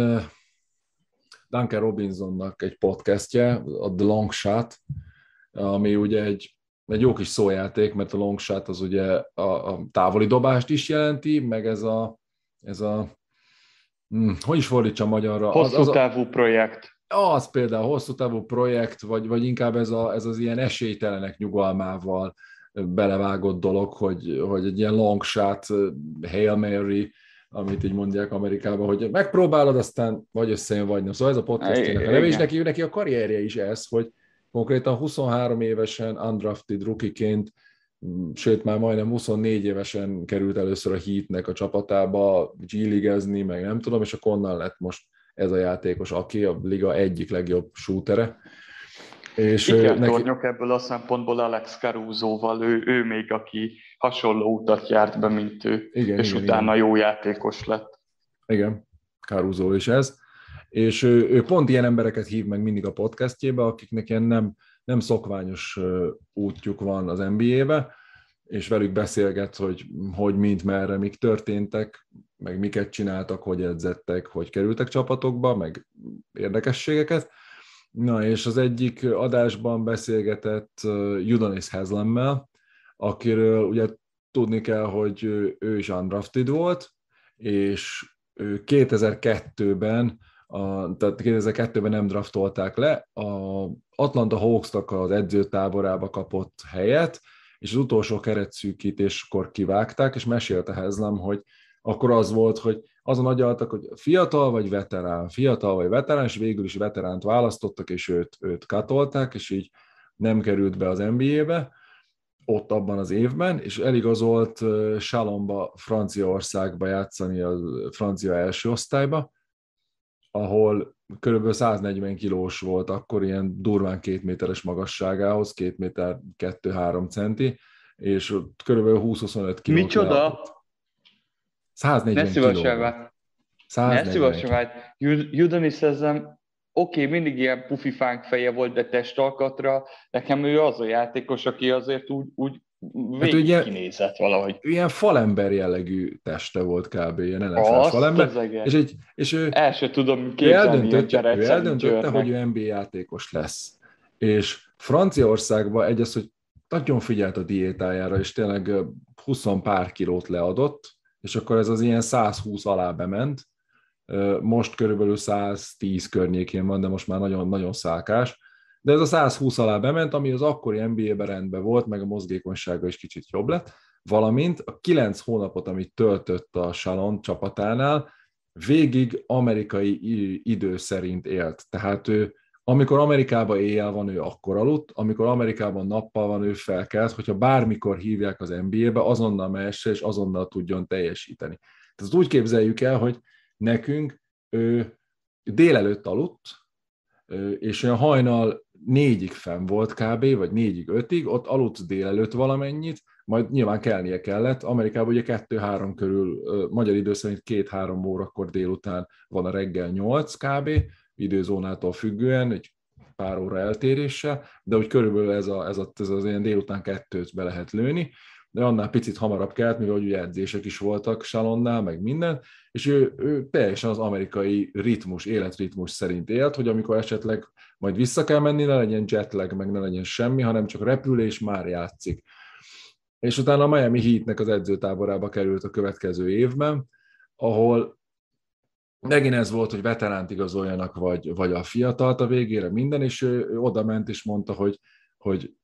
[SPEAKER 2] Duncan Robinsonnak egy podcastje, a The Long Shot, ami ugye egy jó kis szójáték, mert a long shot az ugye a távoli dobást is jelenti, meg ez a hogy is fordítsa magyarra?
[SPEAKER 3] Hosszú távú projekt.
[SPEAKER 2] Az például hosszú távú projekt, vagy inkább ez az ilyen esélytelenek nyugalmával belevágott dolog, hogy egy ilyen long shot, Hail Mary, amit így mondják Amerikában, hogy megpróbálod, aztán vagy összejön, vagy nem. Szóval ez a podcastjának a neve, és neki a karrierje is ez, hogy konkrétan 23 évesen undrafted rookie-ként, sőt már majdnem 24 évesen került először a Heatnek a csapatába G-ligezni, meg nem tudom, és akkor onnan lett most ez a játékos, aki a liga egyik legjobb shootere. És
[SPEAKER 3] Tornyok ebből a szempontból Alex Carusoval, ő még aki hasonló utat járt be, mint ő, és utána jó játékos lett.
[SPEAKER 2] Igen, Caruso is ez. És ő pont ilyen embereket hív meg mindig a podcastjébe, akiknek ilyen nem szokványos útjuk van az NBA-be, és velük beszélget, hogy mint merre, mik történtek, meg miket csináltak, hogy edzettek, hogy kerültek csapatokba, meg érdekességeket. Na, és az egyik adásban beszélgetett Udonis Haslemmel, akiről ugye tudni kell, hogy ő is undrafted volt, és ő 2002-ben tehát 2002-ben nem draftolták le, az Atlanta Hawksnak az edzőtáborába kapott helyet, és az utolsó keretszűkítéskor kivágták, és mesélte Haslem, hogy akkor az volt, hogy azon agyaltak, hogy fiatal vagy veterán, és végül is veteránt választottak, és őt katolták, és így nem került be az NBA-be, ott abban az évben, és eligazolt Chalonba, Franciaországba játszani a francia első osztályba, ahol körülbelül 140 kilós volt, akkor ilyen durván 2 méteres magasságához, 2 méter 2-3 centi, és ott körülbelül 20-25 kilót leadott.
[SPEAKER 3] Micsoda?
[SPEAKER 2] 140 kiló volt.
[SPEAKER 3] Ne
[SPEAKER 2] 140
[SPEAKER 3] szívesen vált. Judonis ezen, oké, mindig ilyen pufifánk feje volt, de testalkatra, nekem ő az a játékos, aki azért úgy végig kinézett valahogy.
[SPEAKER 2] Ilyen falember jellegű teste volt kb. Ilyen NFL falember. És ő
[SPEAKER 3] el se tudom képzelni ilyen Jared
[SPEAKER 2] ő eldöntötte, hogy ő NBA játékos lesz. És Franciaországban egyes, hogy nagyon figyelt a diétájára, és tényleg 20 pár kilót leadott, és akkor ez az ilyen 120 alá bement. Most körülbelül 110 környékén van, de most már nagyon-nagyon szálkás. De ez a 120 alá bement, ami az akkori NBA-ben rendben volt, meg a mozgékonysága is kicsit jobb lett, valamint a 9 hónapot, amit töltött a Chalon csapatánál, végig amerikai idő szerint élt. Tehát ő, amikor Amerikában éjjel van, ő akkor aludt, amikor Amerikában nappal van, ő felkelt, hogyha bármikor hívják az NBA-be, azonnal mehesse, és azonnal tudjon teljesíteni. Tehát úgy képzeljük el, hogy nekünk ő délelőtt aludt, és olyan hajnal 4-ig fenn volt kb., vagy 4-ig 5-ig, ott aludt délelőtt valamennyit, majd nyilván kelnie kellett. Amerikában ugye 2-3 körül, magyar idő szerint 2-3 órakor délután van a reggel 8 kb., időzónától függően, egy pár óra eltéréssel, de úgy körülbelül ez az ilyen délután 2-t be lehet lőni, de annál picit hamarabb kelt, mivel ugye edzések is voltak Chalonnál, meg minden, és ő teljesen az amerikai életritmus szerint élt, hogy amikor esetleg majd vissza kell menni, ne legyen jetlag, meg ne legyen semmi, hanem csak repül, és már játszik. És utána a Miami Heatnek az edzőtáborába került a következő évben, ahol megint ez volt, hogy veteránt igazoljanak, vagy a fiatalt a végére minden, és ő oda ment és mondta, hogy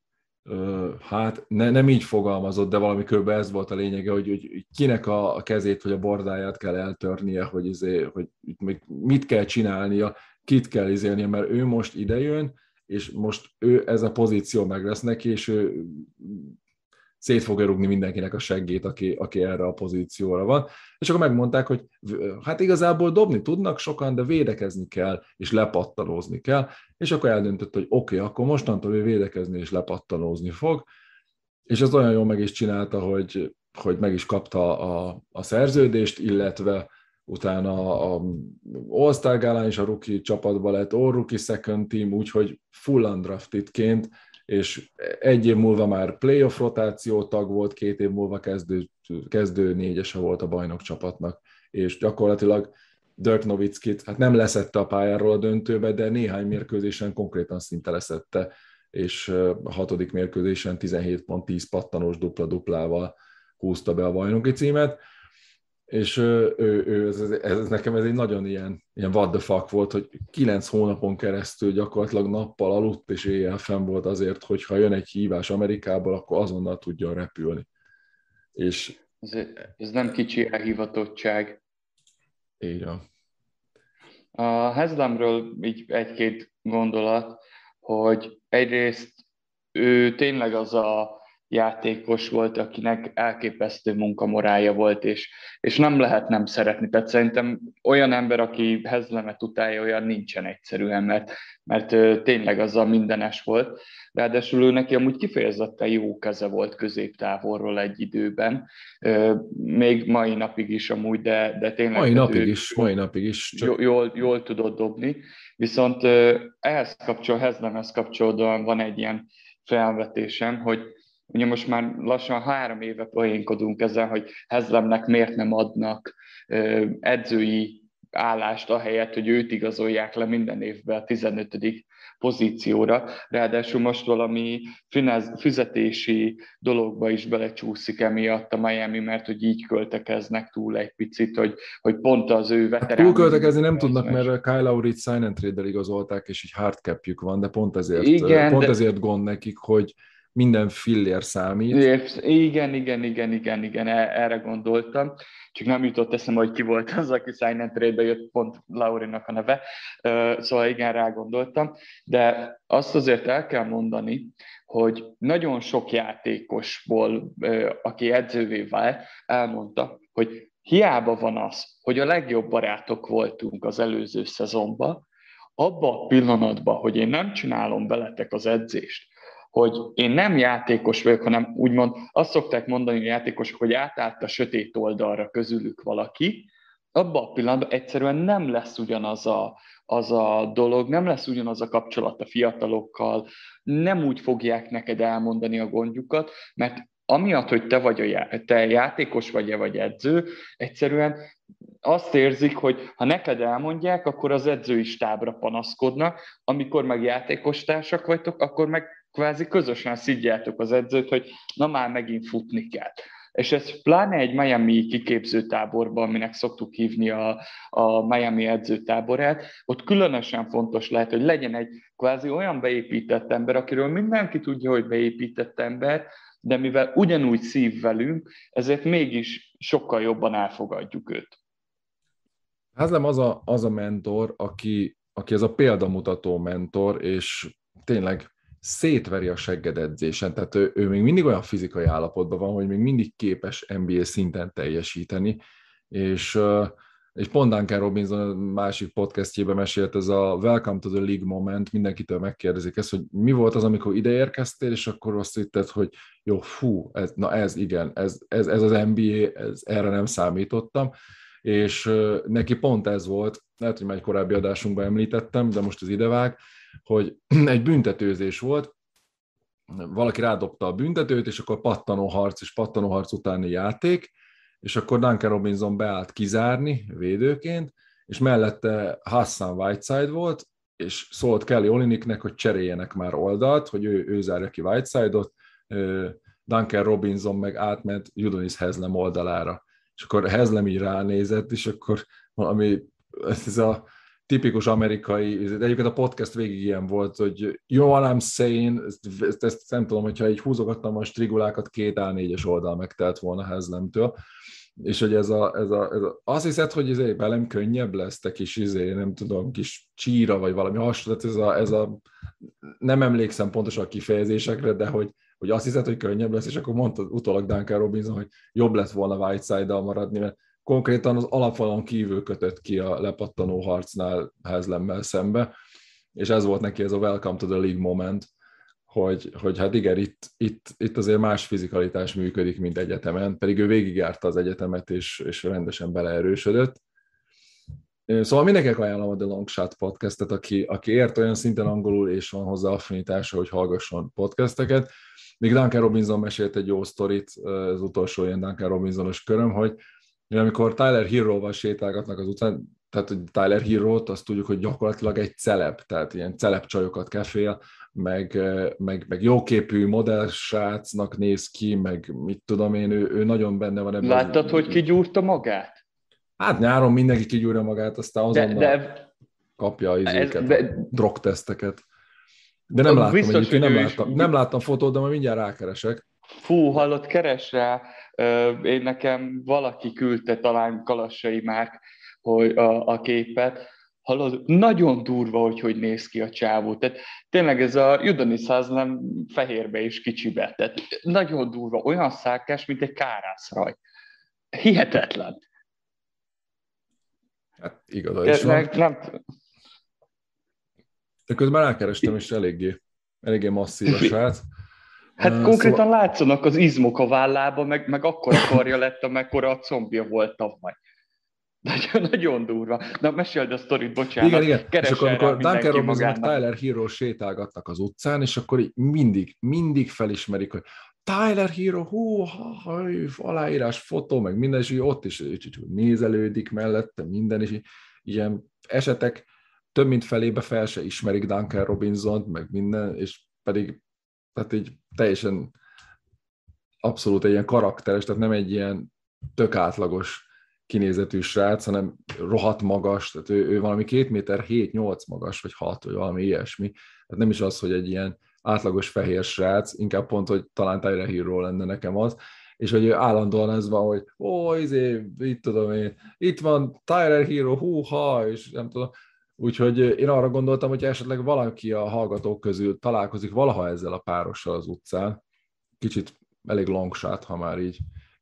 [SPEAKER 2] hát nem így fogalmazott, de valami kb. Ez volt a lényege, hogy kinek a kezét vagy a bordáját kell eltörnie, hogy mit kell csinálnia, kit kell izélnie, mert ő most idejön, és most ez a pozíció meg lesz neki, és ő szét fogja rúgni mindenkinek a seggét, aki erre a pozícióra van. És akkor megmondták, hogy hát igazából dobni tudnak sokan, de védekezni kell, és lepattanózni kell. És akkor eldöntött, hogy oké, akkor mostantól ő védekezni és lepattanózni fog. És ez olyan jól meg is csinálta, hogy meg is kapta a szerződést, illetve utána a All-Star Gálán is a rookie csapatba lett, All-Rookie Second Team, úgyhogy full undraftedként, és egy év múlva már playoff rotáció tag volt, 2 év múlva kezdő négyese volt a bajnok csapatnak, és gyakorlatilag Dirk Nowitzkit hát nem leszette a pályáról a döntőbe, de néhány mérkőzésen konkrétan szinte leszette, és a 6. mérkőzésen 17 pont, 10 pattanós dupla-duplával húzta be a bajnoki címet, és nekem ez egy nagyon ilyen what the fuck volt, hogy 9 hónapon keresztül gyakorlatilag nappal aludt, és éjjel fenn volt azért, hogy ha jön egy hívás Amerikából, akkor azonnal tudjon repülni. És
[SPEAKER 3] ez nem kicsi elhivatottság.
[SPEAKER 2] Így van.
[SPEAKER 3] A Haslamről így egy-két gondolat, hogy egyrészt ő tényleg az a játékos volt, akinek elképesztő munkamorálja volt, és nem lehet nem szeretni. Tehát szerintem olyan ember, aki Haslamet utálja, olyan nincsen egyszerűen, mert tényleg azzal mindenes volt. Ráadásul ő neki amúgy kifejezetten jó keze volt középtávolról egy időben, még mai napig is amúgy, de tényleg...
[SPEAKER 2] Mai napig is.
[SPEAKER 3] Csak... Jól tudott dobni, viszont Haslamhez kapcsolódóan van egy ilyen felvetésem, hogy ugye most már lassan 3 éve poénkodunk ezen, hogy Haslamnek miért nem adnak edzői állást ahelyett, hogy őt igazolják le minden évben a 15. pozícióra. Ráadásul most valami fizetési dologba is belecsúszik emiatt a Miami, mert hogy így költekeznek túl egy picit, hogy pont az ő veterán...
[SPEAKER 2] Túl költekezni nem tudnak, mert Kyle Lowry-t sign and trade-del igazolták, és így hard cap-jük van, de pont ezért gond nekik, hogy minden fillér számít.
[SPEAKER 3] Igen, erre gondoltam. Csak nem jutott eszembe, hogy ki volt az, aki sign and trade-be jött, pont Laurinak a neve. Szóval igen, rá gondoltam. De azt azért el kell mondani, hogy nagyon sok játékosból, aki edzővé vált, elmondta, hogy hiába van az, hogy a legjobb barátok voltunk az előző szezonban, abban a pillanatban, hogy én nem csinálom veletek az edzést, hogy én nem játékos vagyok, hanem úgymond azt szokták mondani a játékosok, hogy átállt a sötét oldalra közülük valaki, abban a pillanatban egyszerűen nem lesz ugyanaz az a dolog, nem lesz ugyanaz a kapcsolat a fiatalokkal, nem úgy fogják neked elmondani a gondjukat, mert amiatt, hogy te játékos vagy edző, egyszerűen azt érzik, hogy ha neked elmondják, akkor az edzői stábra panaszkodnak, amikor meg játékostársak vagytok, akkor meg kvázi közösen szidjátok az edzőt, hogy na már megint futni kell. És ez pláne egy Miami kiképzőtáborban, aminek szoktuk hívni a Miami edzőtáborát, ott különösen fontos lehet, hogy legyen egy kvázi olyan beépített ember, akiről mindenki tudja, hogy beépített ember, de mivel ugyanúgy szív velünk, ezért mégis sokkal jobban elfogadjuk őt.
[SPEAKER 2] Haslem az a mentor, aki ez a példamutató mentor, és tényleg szétveri a segged edzésen, tehát ő még mindig olyan fizikai állapotban van, hogy még mindig képes NBA szinten teljesíteni, és pont Duncan Robinson másik podcastjében mesélt, ez a Welcome to the League moment, mindenkitől megkérdezik ezt, hogy mi volt az, amikor ide érkeztél, és akkor azt hitted, hogy jó, ez igen, ez az NBA, erre nem számítottam, és neki pont ez volt, lehet, hogy már egy korábbi adásunkban említettem, de most az idevág, hogy egy büntetőzés volt, valaki rádobta a büntetőt, és akkor pattanóharc és pattanóharc utáni játék, és akkor Duncan Robinson beállt kizárni védőként, és mellette Hassan Whiteside volt, és szólt Kelly Olynyknek, hogy cseréljenek már oldalt, hogy ő zárja ki Whiteside-ot, Duncan Robinson meg átment Udonis Haslem oldalára. És akkor Haslem így ránézett, és akkor valami, ez a tipikus amerikai, egyébként a podcast végig ilyen volt, hogy you know what I'm saying, ezt nem tudom, hogyha így húzogattam a strigulákat, 2 A4-es oldal megtelt volna Haslemtől, és hogy azt hiszed, hogy velem könnyebb lesz, te kis nem tudom, kis csíra, vagy valami hasonló, ez a nem emlékszem pontosan a kifejezésekre, de hogy azt hiszed, hogy könnyebb lesz, és akkor mondta utólag Duncan Robinson, hogy jobb lett volna Whiteside-dal maradni, mert konkrétan az alapfalon kívül kötött ki a lepattanó harcnál Haslemmel szembe, és ez volt neki ez a Welcome to the League moment, hogy hát igen, itt azért más fizikalitás működik, mint egyetemen, pedig ő végigjárta az egyetemet, és rendesen beleerősödött. Szóval mindenkinek ajánlom a The Long Shot podcastet, aki ért olyan szinten angolul, és van hozzá affinitása, hogy hallgasson podcasteket. Még Duncan Robinson mesélt egy jó sztorit, az utolsó ilyen Duncan Robinsonos köröm, hogy amikor Tyler Herróval sétálgatnak az utcán, tehát hogy Tyler Herrót, azt tudjuk, hogy gyakorlatilag egy celeb, tehát ilyen celeb csajokat kefél, meg jóképű modellsrácnak néz ki, meg mit tudom én, ő nagyon benne van ebben.
[SPEAKER 3] Láttad, hogy kigyúrta magát?
[SPEAKER 2] Hát nyáron mindenki kigyúrja magát, aztán azonnal kapja a drogteszteket. De nem láttam, biztos, nem láttam fotót, de majd mindjárt rákeresek.
[SPEAKER 3] Fú, hallott, keres rá. Én nekem valaki küldte, talán Kalassai Márk, hogy a képet. Hallod, nagyon durva, hogy néz ki a csávó. Tehát tényleg ez a Udonis Haslem fehérbe és kicsibe. Tehát nagyon durva, olyan szálkás, mint egy kárászraj. Hihetetlen.
[SPEAKER 2] Hát igaza is van.
[SPEAKER 3] Nem...
[SPEAKER 2] De közben rákerestem, és eléggé masszív a srác.
[SPEAKER 3] Hát konkrétan látszanak az izmok a vállába, meg akkora karja lett, amekkora a combja volt tavaly. Nagyon durva. Na, meséld a sztorit, bocsánat.
[SPEAKER 2] Igen. És akkor Duncan Robinson meg Tyler Herro sétálgatnak az utcán, és akkor így mindig felismerik, hogy Tyler Herro, aláírás, fotó, meg minden, és így ott is nézelődik mellette, minden, és ilyen esetek több mint felébe fel se ismerik Duncan Robinsont, meg minden, és pedig tehát így teljesen abszolút egy ilyen karakteres, tehát nem egy ilyen tök átlagos kinézetű srác, hanem rohadt magas, tehát ő valami 2 méter 7-8 magas, vagy 6, vagy valami ilyesmi. Tehát nem is az, hogy egy ilyen átlagos fehér srác, inkább pont, hogy talán Tyler Herro lenne nekem az, és hogy állandóan ez van, hogy itt tudom én, itt van Tyler Herro, és nem tudom. Úgyhogy én arra gondoltam, hogy esetleg valaki a hallgatók közül találkozik valaha ezzel a párossal az utcán. Kicsit elég long shot, ha már így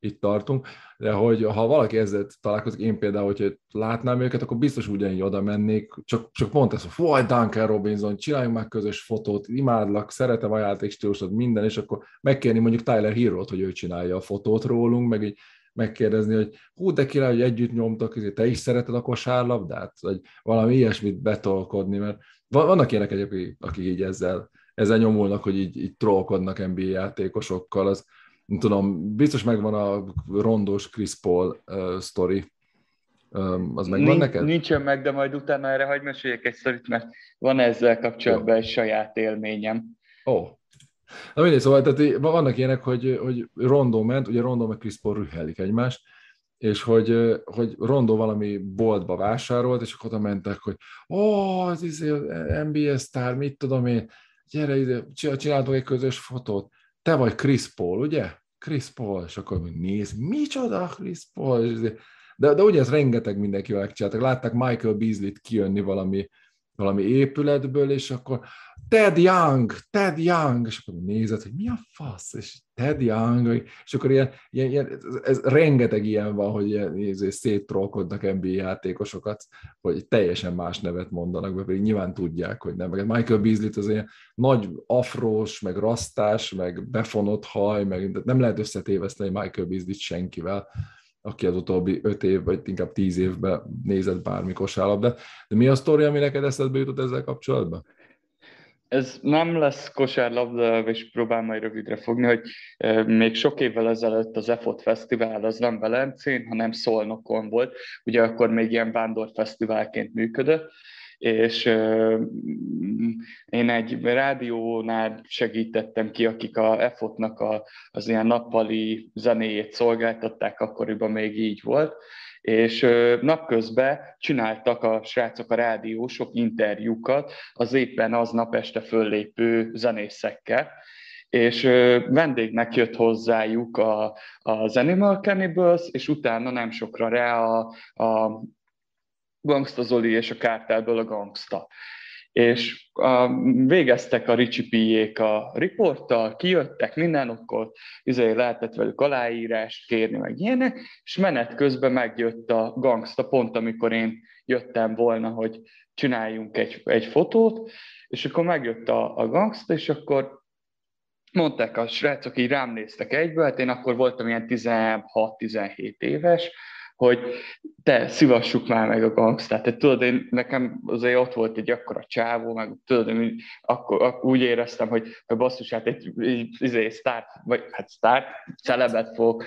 [SPEAKER 2] itt tartunk, de hogy ha valaki ezzel találkozik, én például, hogyha látnám őket, akkor biztos ugyanígy oda mennék, csak pont ezt, hogy Duncan Robinson, csináljunk már közös fotót, imádlak, szeretem a játékstílusod, minden, és akkor megkérni mondjuk Tyler Hero-t, hogy ő csinálja a fotót rólunk, meg így megkérdezni, hogy hú, de király, hogy együtt nyomtak, te is szereted a kosárlabdát? Vagy valami ilyesmit betolkodni, mert vannak ilyenek egyébként, akik így ezzel nyomulnak, hogy így trollkodnak NBA játékosokkal, az nem tudom, biztos megvan a rondós Chris Paul sztori. Az megvan neked?
[SPEAKER 3] Nincsen meg, de majd utána erre hagyj meséljek egy sztorit, mert van ezzel kapcsolatban egy saját élményem.
[SPEAKER 2] Na mindegy, szóval tehát vannak ilyenek, hogy Rondo ment, ugye Rondo meg Chris Paul rühellik egymást, és hogy Rondo valami boltba vásárolt, és akkor oda mentek, hogy az NBA sztár, mit tudom én, gyere ide, csináltunk egy közös fotót. Te vagy Chris Paul, ugye? Chris Paul, és akkor nézd, micsoda Chris Paul? De ugye ez rengeteg mindenkivel megcsináltak. Látták Michael Beasley-t kijönni valami épületből, és akkor Ted Young, és akkor nézed, hogy mi a fasz, és Ted Young, és akkor ez rengeteg ilyen van, hogy ilyen széttrollkodnak NBA játékosokat, hogy teljesen más nevet mondanak be, pedig nyilván tudják, hogy nem. Meg Michael Beasley-t az ilyen nagy afrós, meg rasztás, meg befonott haj, meg nem lehet összetéveszteni Michael Beasley-t senkivel, aki az utóbbi 5 év, vagy inkább 10 évben nézett bármi kosárlabdát. De mi a sztori, ami neked eszedbe jutott ezzel kapcsolatban?
[SPEAKER 3] Ez nem lesz kosárlabda, és próbál majd rövidre fogni, hogy még sok évvel ezelőtt az EFOT Fesztivál az nem Velencén, hanem Szolnokon volt. Ugye akkor még ilyen vándorfesztiválként működött, és én egy rádiónál segítettem ki, akik a EFOT-nak az ilyen nappali zenéjét szolgáltatták, akkoriban még így volt, és napközben csináltak a srácok, a rádiósok interjúkat az éppen aznap este föllépő zenészekkel, és vendégnek jött hozzájuk az Animal Cannibals, és utána nem sokra rá a Gangsta Zoli és a Kártelből a Gangsta. És végeztek a Ricsi P-jék a riporttal, kijöttek minden, akkor lehetett velük aláírást kérni, meg ilyenek, és menet közben megjött a Gangsta, pont amikor én jöttem volna, hogy csináljunk egy fotót, és akkor megjött a Gangsta, és akkor mondták a srácok, így rám néztek egyből, hát én akkor voltam ilyen 16-17 éves, hogy te szívassuk már meg a Gangstát. Tehát tudod, nekem azért ott volt egy akkora csávó, meg tudod, én akkor úgy éreztem, hogy basszus, hát egy sztárt, vagy hát sztárt, celebet fog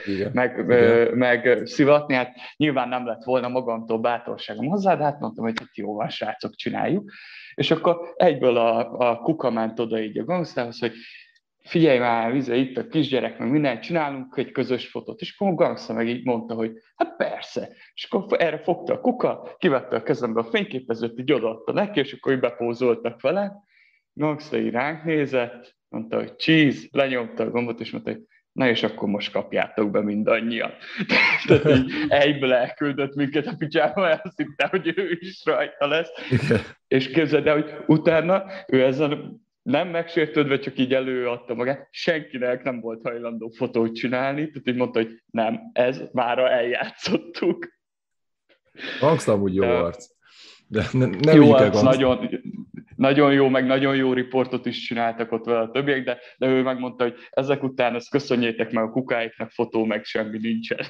[SPEAKER 3] meg szivatni. Hát nyilván nem lett volna magamtól bátorságom hozzá, de hát mondtam, hogy hát jó van, srácok, csináljuk. És akkor egyből a kuka ment oda így a Gangstához, hogy figyelj már, itt a kisgyerek, meg mindent csinálunk, egy közös fotót. És akkor a Gangsta meg így mondta, hogy hát persze. És akkor erre fogta a kuka, kivette a kezembe a fényképezőt, így odaadta neki, és akkor így bepózoltak vele. Gangsta így ránk nézett, mondta, hogy cheese, lenyomta a gombot, és mondta, hogy na és akkor most kapjátok be mindannyian. Tehát így egyből elküldött minket a picsába, mert azt hitte, hogy ő is rajta lesz. És képzeld el, hogy utána ő ezzel nem megsértődve, csak így előadta magát, senkinek nem volt hajlandó fotót csinálni, tehát így mondta, hogy nem, ez mára eljátszottuk.
[SPEAKER 2] Gangsta amúgy jó arc. De nem
[SPEAKER 3] jó arc, nagyon jó, meg nagyon jó riportot is csináltak ott vele a többiek, de ő megmondta, hogy ezek után ezt köszönjétek meg a kukáiknak, fotó meg semmi nincsen.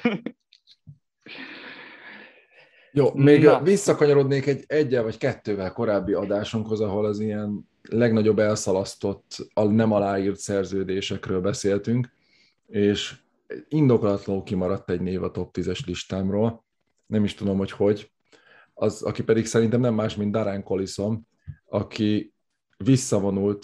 [SPEAKER 2] Jó, még visszakanyarodnék egyel vagy kettővel korábbi adásunkhoz, ahol az ilyen legnagyobb elszalasztott, nem aláírt szerződésekről beszéltünk, és indokolatlanul kimaradt egy név a top 10-es listámról, nem is tudom, hogy, az, aki pedig szerintem nem más, mint Darren Collison, aki visszavonult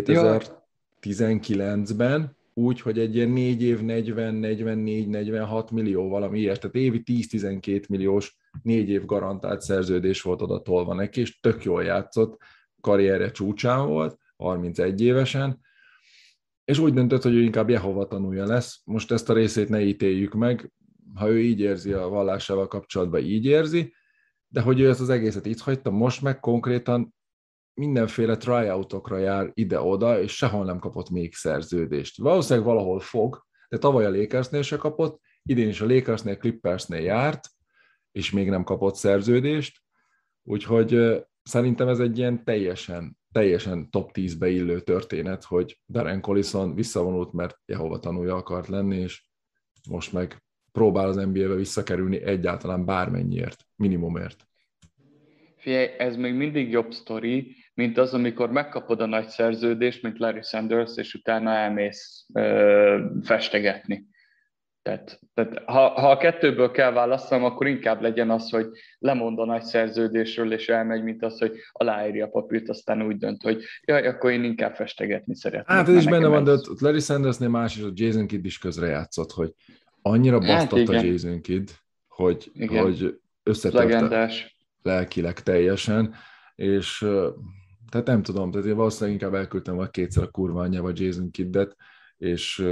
[SPEAKER 2] 2019-ben, úgy, hogy egy ilyen 4 év 40-44-46 millió valami ilyes, tehát évi 10-12 milliós 4 év garantált szerződés volt oda tolva neki, és tök jól játszott, karrierje csúcsán volt, 31 évesen, és úgy döntött, hogy ő inkább Jehova tanulja lesz. Most ezt a részét ne ítéljük meg, ha ő így érzi a vallásával kapcsolatban, így érzi, de hogy ő ezt az egészet itt hagyta, most meg konkrétan mindenféle tryoutokra jár ide-oda, és sehol nem kapott még szerződést. Valószínűleg valahol fog, de tavaly a Lakersnél se kapott, idén is a Lakersnél, Clippersnél járt, és még nem kapott szerződést, úgyhogy szerintem ez egy ilyen teljesen top 10-be illő történet, hogy Darren Collison visszavonult, mert Jehova tanúja akart lenni, és most meg próbál az NBA-be visszakerülni egyáltalán bármennyiért, minimumért.
[SPEAKER 3] Figyelj, ez még mindig jobb sztori, mint az, amikor megkapod a nagy szerződést, mint Larry Sanders, és utána elmész festegetni. Tehát ha a kettőből kell választanom, akkor inkább legyen az, hogy lemond a nagy szerződésről, és elmegy, mint az, hogy aláírja a papírt, aztán úgy dönt, hogy jaj, akkor én inkább festegetni szeretnék.
[SPEAKER 2] Hát ez is benne van, de Larry Sandersnél más, és a Jason Kidd is közrejátszott, hogy annyira basztatta Jason Kidd, hogy összetörte lelkileg teljesen, és tehát nem tudom, tehát én valószínűleg inkább elküldtem vagy kétszer a kurva anyjába Jason Kiddet, és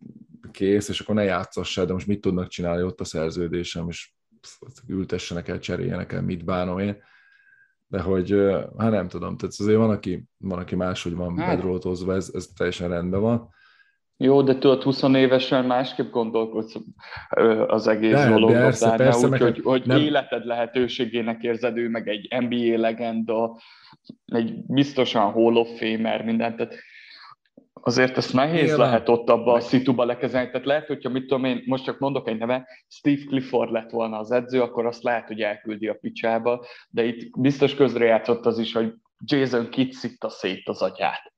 [SPEAKER 2] kész, és akkor ne játszassál, de most mit tudnak csinálni ott a szerződésem, és ültessenek el, cseréljenek el, mit bánom én. De hogy, hát nem tudom, tehát azért van, aki máshogy van bedrótozva, ez teljesen rendben van.
[SPEAKER 3] Jó, de tudod, 20 évesen másképp gondolkodsz az egész dologban, úgyhogy nem... életed lehetőségének érzed, ő meg egy NBA legenda, egy biztosan Hall of Famer, mindent, tehát azért ezt nehéz lehet ott abba a szituba lekezelni, tehát lehet, hogyha mit tudom én, most csak mondok egy neve, Steve Clifford lett volna az edző, akkor azt lehet, hogy elküldi a picsába, de itt biztos közrejátszott az is, hogy Jason Kidd szitta szét az agyát.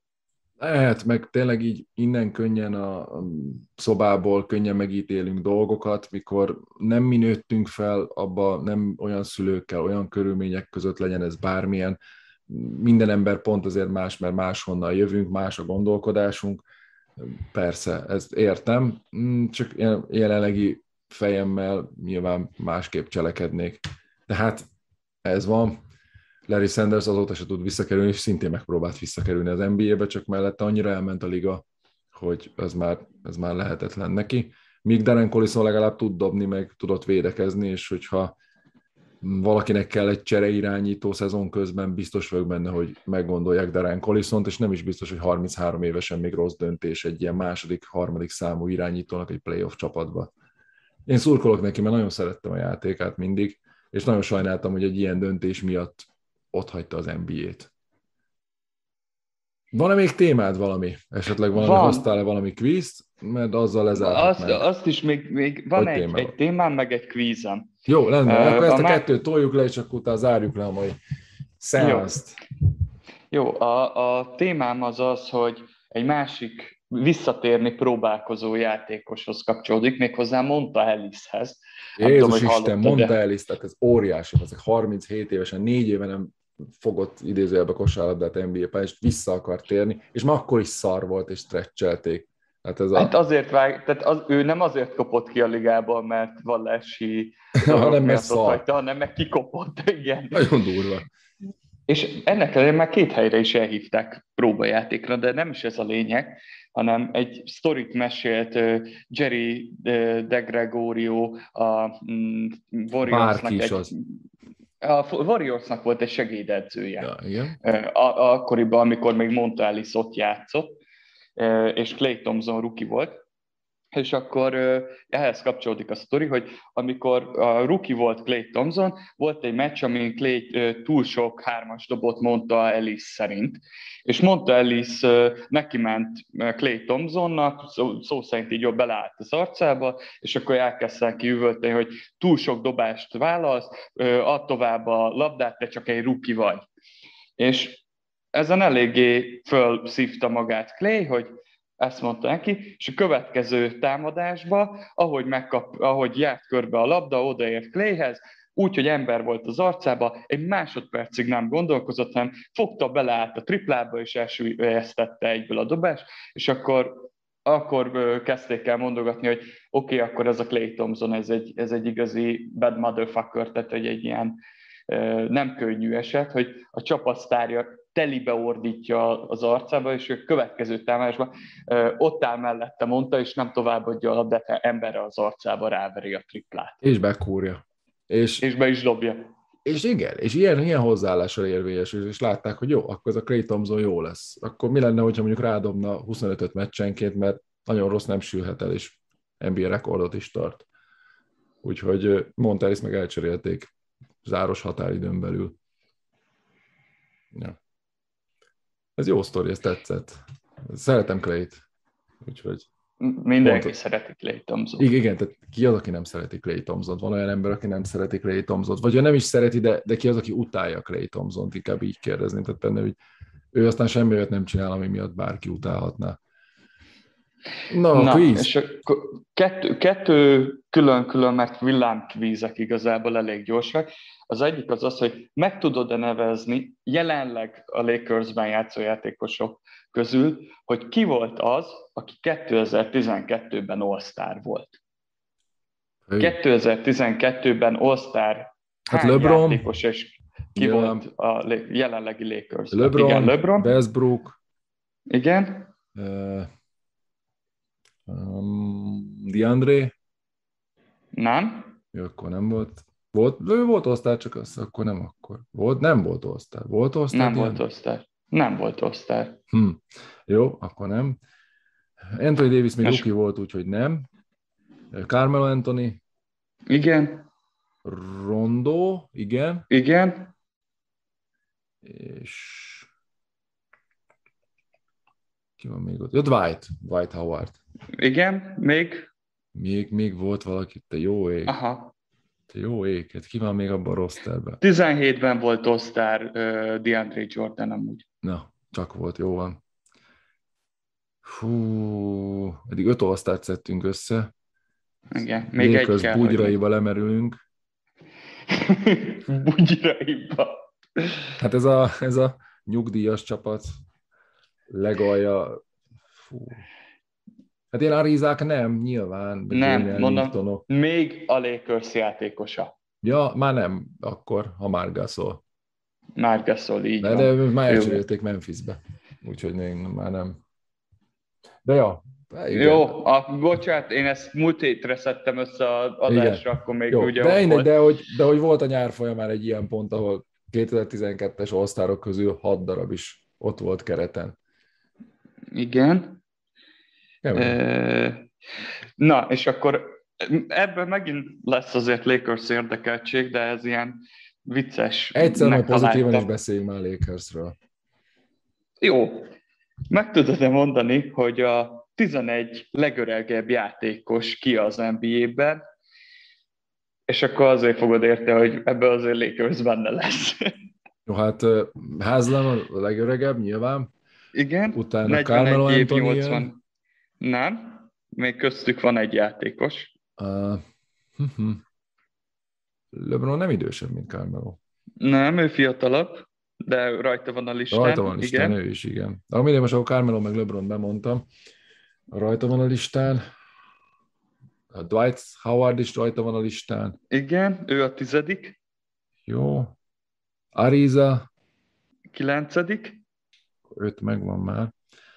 [SPEAKER 2] Lehet, meg tényleg így innen könnyen a szobából könnyen megítélünk dolgokat, mikor nem mi nőttünk fel abba, nem olyan szülőkkel, olyan körülmények között legyen ez bármilyen. Minden ember pont azért más, mert máshonnan jövünk, más a gondolkodásunk. Persze, ezt értem, csak jelenlegi fejemmel nyilván másképp cselekednék. De hát ez van. Larry Sanders azóta se tud visszakerülni, és szintén megpróbált visszakerülni az NBA-be, csak mellette annyira elment a liga, hogy ez már lehetetlen neki. Míg Darren Collison legalább tud dobni, meg tudott védekezni, és hogyha valakinek kell egy csereirányító szezon közben, biztos vagyok benne, hogy meggondolják Darren Collisont, és nem is biztos, hogy 33 évesen még rossz döntés egy ilyen második, harmadik számú irányítónak egy playoff csapatba. Én szurkolok neki, mert nagyon szerettem a játékát mindig, és nagyon sajnáltam, hogy egy ilyen döntés miatt otthagyta az NBA-t. Van-e még témád valami? Esetleg hoztál-e valami kvízt? Mert azzal lezárhat meg.
[SPEAKER 3] Azt is még van egy témám, meg egy kvízem.
[SPEAKER 2] Jó, rendben. Akkor ezt a kettőt toljuk le, és akkor utána zárjuk le a mai szeanszt.
[SPEAKER 3] Jó, a témám az, hogy egy másik visszatérni próbálkozó játékoshoz kapcsolódik, méghozzá Monta Ellishez.
[SPEAKER 2] Jézus Isten, Monta Ellis, tehát ez óriási, ezek 37 évesen, 4 éve nem fogott idézőjelbe kosárlabdát NBA pályán, és vissza akar térni, és már akkor is szar volt, és stretchelték.
[SPEAKER 3] Tehát ő nem azért kopott ki a ligából, mert vallási
[SPEAKER 2] hanem mert szar.
[SPEAKER 3] hanem meg kikopott, igen.
[SPEAKER 2] Nagyon durva.
[SPEAKER 3] És ennek ellenére már 2 helyre is elhívták próbajátékra, de nem is ez a lényeg, hanem egy sztorit mesélt Jerry DeGregorio a Warriorsnak volt egy segédedzője.
[SPEAKER 2] Ja, igen.
[SPEAKER 3] Akkoriban, amikor még Monta Ellis ott játszott, és Klay Thompson rookie volt, és akkor ehhez kapcsolódik a sztori, hogy amikor a rookie volt Klay Thompson, volt egy meccs, amin Klay túl sok 3-as dobot Monta Ellis szerint, és Monta Ellis neki ment Klay Thompsonnak, szó szerint így beleállt az arcába, és akkor elkezdte kiüvölteni, hogy túl sok dobást válasz, add tovább a labdát, te csak egy rookie vagy. És ezen eléggé fölszívta magát Klay, hogy ezt mondta neki, és a következő támadásba, ahogy járt körbe a labda, odaért Clayhez, úgy, hogy ember volt az arcába, egy másodpercig nem gondolkozott, hanem fogta, beleállt a triplába, és elsüllyesztette egyből a dobást, és akkor kezdték el mondogatni, hogy oké, akkor ez a Klay Thompson, ez egy igazi bad motherfucker, tehát egy ilyen nem könnyű eset, hogy a csapatsztárja telibe ordítja az arcába, és a következő támadásban ott áll mellette, mondta, és nem továbbadja a labdát, emberre az arcába ráveri a triplát.
[SPEAKER 2] És bekúrja. És
[SPEAKER 3] be is dobja.
[SPEAKER 2] És igen, és ilyen hozzáállással érvényes, és látták, hogy jó, akkor ez a Klay Thompson jó lesz. Akkor mi lenne, hogyha mondjuk rádobna 25-öt meccsenként, mert nagyon rossz nem sülhet el, és NBA rekordot is tart. Úgyhogy Monteris meg elcserélték záros határidőn belül. Ja. Ez jó sztori, ez tetszett. Szeretem Clay-t. Úgyhogy
[SPEAKER 3] mindenki szereti Klay Thompson.
[SPEAKER 2] Igen, tehát ki az, aki nem szereti Klay Thompsont? Van olyan ember, aki nem szereti Klay Thompsont, vagy ő nem is szereti, de ki az, aki utálja Klay Thompsont, inkább így kérdezni. Tehát benne, hogy ő aztán semmi olyat nem csinál, ami miatt bárki utálhatná. Na kvíz.
[SPEAKER 3] És kettő külön-külön, mert villámkvízek igazából elég gyorsak. Az egyik az, hogy meg tudod-e nevezni jelenleg a Lakersben játszó játékosok közül, hogy ki volt az, aki 2012-ben All-Star volt. 2012-ben All-Star hány
[SPEAKER 2] LeBron,
[SPEAKER 3] játékos, és ki volt a jelenlegi Lakers?
[SPEAKER 2] LeBron, Westbrook.
[SPEAKER 3] Igen.
[SPEAKER 2] DeAndre?
[SPEAKER 3] Nem.
[SPEAKER 2] Jó, akkor nem volt. Ő volt All-Star, csak az akkor nem akkor. Nem volt All-Star. Volt All-Star?
[SPEAKER 3] Nem volt All-Star.
[SPEAKER 2] Jó, akkor nem. Anthony Davis még rookie volt, úgyhogy nem. Carmelo Anthony?
[SPEAKER 3] Igen.
[SPEAKER 2] Rondo? Igen.
[SPEAKER 3] Igen.
[SPEAKER 2] És ki van még ott? Dwight Howard.
[SPEAKER 3] Igen,
[SPEAKER 2] Még volt valaki, te jó ég.
[SPEAKER 3] Aha.
[SPEAKER 2] Te jó ég, hát ki van még abban a rosterben?
[SPEAKER 3] 17-ben volt All-Star DeAndre Jordan amúgy.
[SPEAKER 2] Na, csak volt, jó van. Hú, eddig 5 All-Start szedtünk össze.
[SPEAKER 3] Igen, még egy kell.
[SPEAKER 2] Bugyraiba lemerülünk.
[SPEAKER 3] Bugyraiba.
[SPEAKER 2] Hát ez a nyugdíjas csapat legalja. Fú. Hát én Arizák nem, nyilván.
[SPEAKER 3] Nem, mondom, még a Lakers játékosa.
[SPEAKER 2] Ja, már nem, akkor, ha már Gasol.
[SPEAKER 3] Már Gasol, így
[SPEAKER 2] van. De már elcserélték Memphisbe, úgyhogy már nem. De ja. Igen.
[SPEAKER 3] Jó, bocsánat, én ezt múlt hétre szedtem össze az adásra, akkor még
[SPEAKER 2] jó,
[SPEAKER 3] ugye
[SPEAKER 2] volt. De hogy volt a nyár folyamán egy ilyen pont, ahol 2012-es All-Starok közül 6 darab is ott volt kereten.
[SPEAKER 3] Igen. Na, és akkor ebből megint lesz azért Lakers érdekeltség, de ez ilyen vicces.
[SPEAKER 2] Egyszer majd pozitívan is beszéljünk már Lakersről.
[SPEAKER 3] Jó. Meg tudod-e mondani, hogy a 11 legöregebb játékos ki az NBA-ben, és akkor azért fogod érte, hogy ebből azért Lakers benne lesz.
[SPEAKER 2] Jó, hát Haslem a legöregebb, nyilván.
[SPEAKER 3] Igen,
[SPEAKER 2] utána
[SPEAKER 3] 41 év, 80. Nem, még köztük van egy játékos.
[SPEAKER 2] LeBron nem idősebb, mint Carmelo.
[SPEAKER 3] Nem, ő fiatalabb, de rajta van a listán.
[SPEAKER 2] Rajta van a listán, ő is, igen. Amire most a Carmelo meg LeBron bemondtam, rajta van a listán. A Dwight Howard is rajta van a listán.
[SPEAKER 3] Igen, ő a 10.
[SPEAKER 2] Jó. Ariza.
[SPEAKER 3] 9.
[SPEAKER 2] 5 megvan már.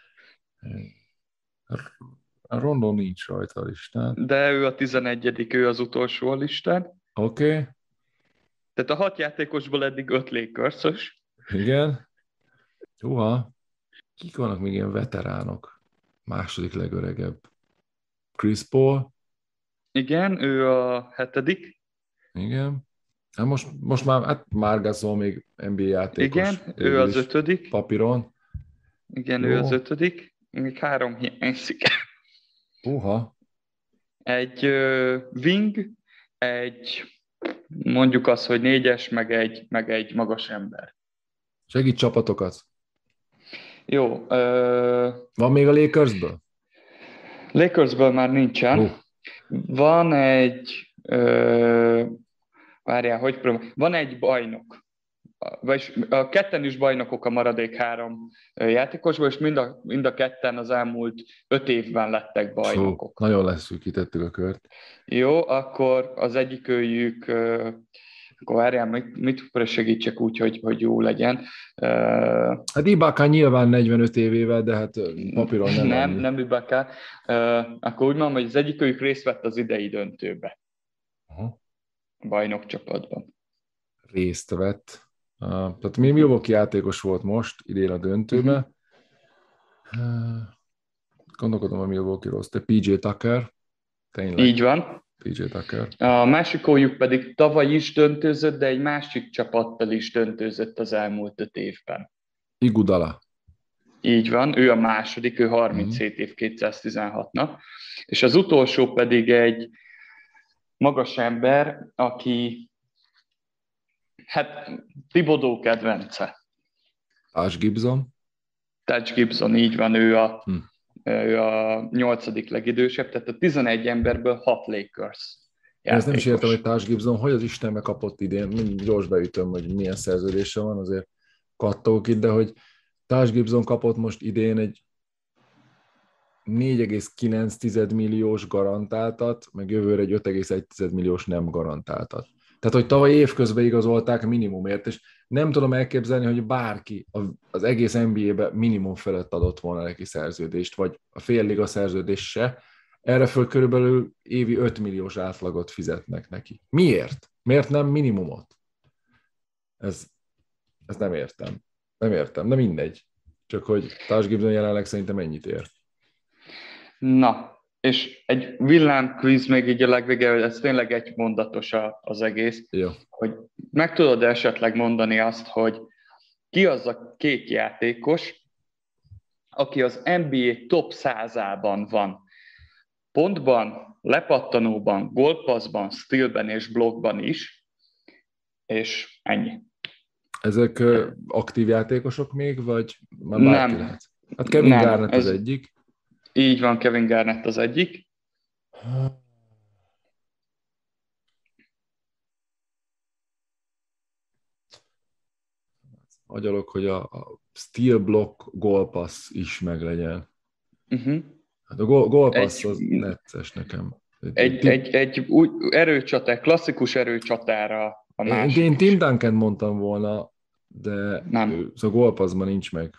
[SPEAKER 2] A Rondo nincs rajta a listán.
[SPEAKER 3] De ő a 11. ő az utolsó a listán.
[SPEAKER 2] Oké.
[SPEAKER 3] Tehát a 6 játékosból eddig 5 Lakers-os.
[SPEAKER 2] Igen. Húha. Kik vannak még ilyen veteránok? Második legöregebb. Chris Paul.
[SPEAKER 3] Igen, ő a 7.
[SPEAKER 2] Igen. Hát most már Gasol még NBA játékos.
[SPEAKER 3] Igen, ő az 5.
[SPEAKER 2] Papíron.
[SPEAKER 3] Igen, jó. Ő az 5. Még 3 hiányzik.
[SPEAKER 2] Húha.
[SPEAKER 3] Egy wing, egy mondjuk azt, hogy 4-es, meg egy magas ember.
[SPEAKER 2] Segít csapatokat.
[SPEAKER 3] Jó.
[SPEAKER 2] Van még a Lakersből?
[SPEAKER 3] Lakersből már nincsen. Van egy várjál, hogy próbál. Van egy bajnok. Vagyis a ketten is bajnokok a maradék 3 játékosból, és mind a ketten az elmúlt 5 évben lettek bajnokok.
[SPEAKER 2] Nagyon leszűkítettük a kört.
[SPEAKER 3] Jó, akkor az egyikőjük, akkor várjál, mit segítsek úgy, hogy jó legyen.
[SPEAKER 2] Hát Ibaka nyilván 45 évével, de hát papíron nem.
[SPEAKER 3] Nem Ibaka. Akkor úgy mondom, hogy az egyikőjük részt vett az idei döntőbe.
[SPEAKER 2] Aha.
[SPEAKER 3] A bajnokcsapatban.
[SPEAKER 2] Részt vett. Tehát még Milwaukee játékos volt most idén a döntőben. Gondolkodom a Milwaukee rossz, de PJ Tucker. Tényleg.
[SPEAKER 3] Így van.
[SPEAKER 2] PJ Tucker.
[SPEAKER 3] A másikójuk pedig tavaly is döntőzött, de egy másik csapattal is döntőzött az elmúlt 5 évben.
[SPEAKER 2] Iguodala.
[SPEAKER 3] Így van, ő a második, ő 37 év 216 nap. És az utolsó pedig egy magas ember, aki Thibodeau kedvence.
[SPEAKER 2] Ash Gibson.
[SPEAKER 3] Taj Gibson, így van, ő a 8. legidősebb, tehát a 11 emberből 6 Lakers
[SPEAKER 2] Én ezt nem is értem, hogy Taj Gibson hogy az Istenbe kapott idén, gyors beütöm, hogy milyen szerződése van, azért kattogok itt, de hogy Taj Gibson kapott most idén egy 4,9 milliós garantáltat, meg jövőre egy 5,1 milliós nem garantáltat. Tehát, hogy tavaly évközben igazolták minimumért, és nem tudom elképzelni, hogy bárki az egész NBA-be minimum felett adott volna neki szerződést, vagy a fél liga szerződést se. Erre föl körülbelül évi 5 milliós átlagot fizetnek neki. Miért? Miért nem minimumot? Ez nem értem. Nem értem, de mindegy. Csak hogy Taj Gibson jelenleg szerintem ennyit ér.
[SPEAKER 3] Na, és egy villámkvíz még így a legvégén, ez tényleg egy mondatos az egész,
[SPEAKER 2] Jó.
[SPEAKER 3] hogy meg tudod esetleg mondani azt, hogy ki az a 2 játékos, aki az NBA top 100-ában van. Pontban, lepattanóban, gólpasszban, stealben és blokkban is, és ennyi.
[SPEAKER 2] Ezek aktív játékosok még, vagy már bárki
[SPEAKER 3] Nem.
[SPEAKER 2] lehet? Hát Kevin Garnett az egyik.
[SPEAKER 3] Így van, Kevin Garnett az egyik.
[SPEAKER 2] Agyalok, hogy a steal block gólpassz is meglegyen. Hát a gólpassz az necces nekem.
[SPEAKER 3] Egy klasszikus erőcsatára a másik.
[SPEAKER 2] Én Tim Duncan mondtam volna, de
[SPEAKER 3] nem.
[SPEAKER 2] A gólpasszban nincs meg.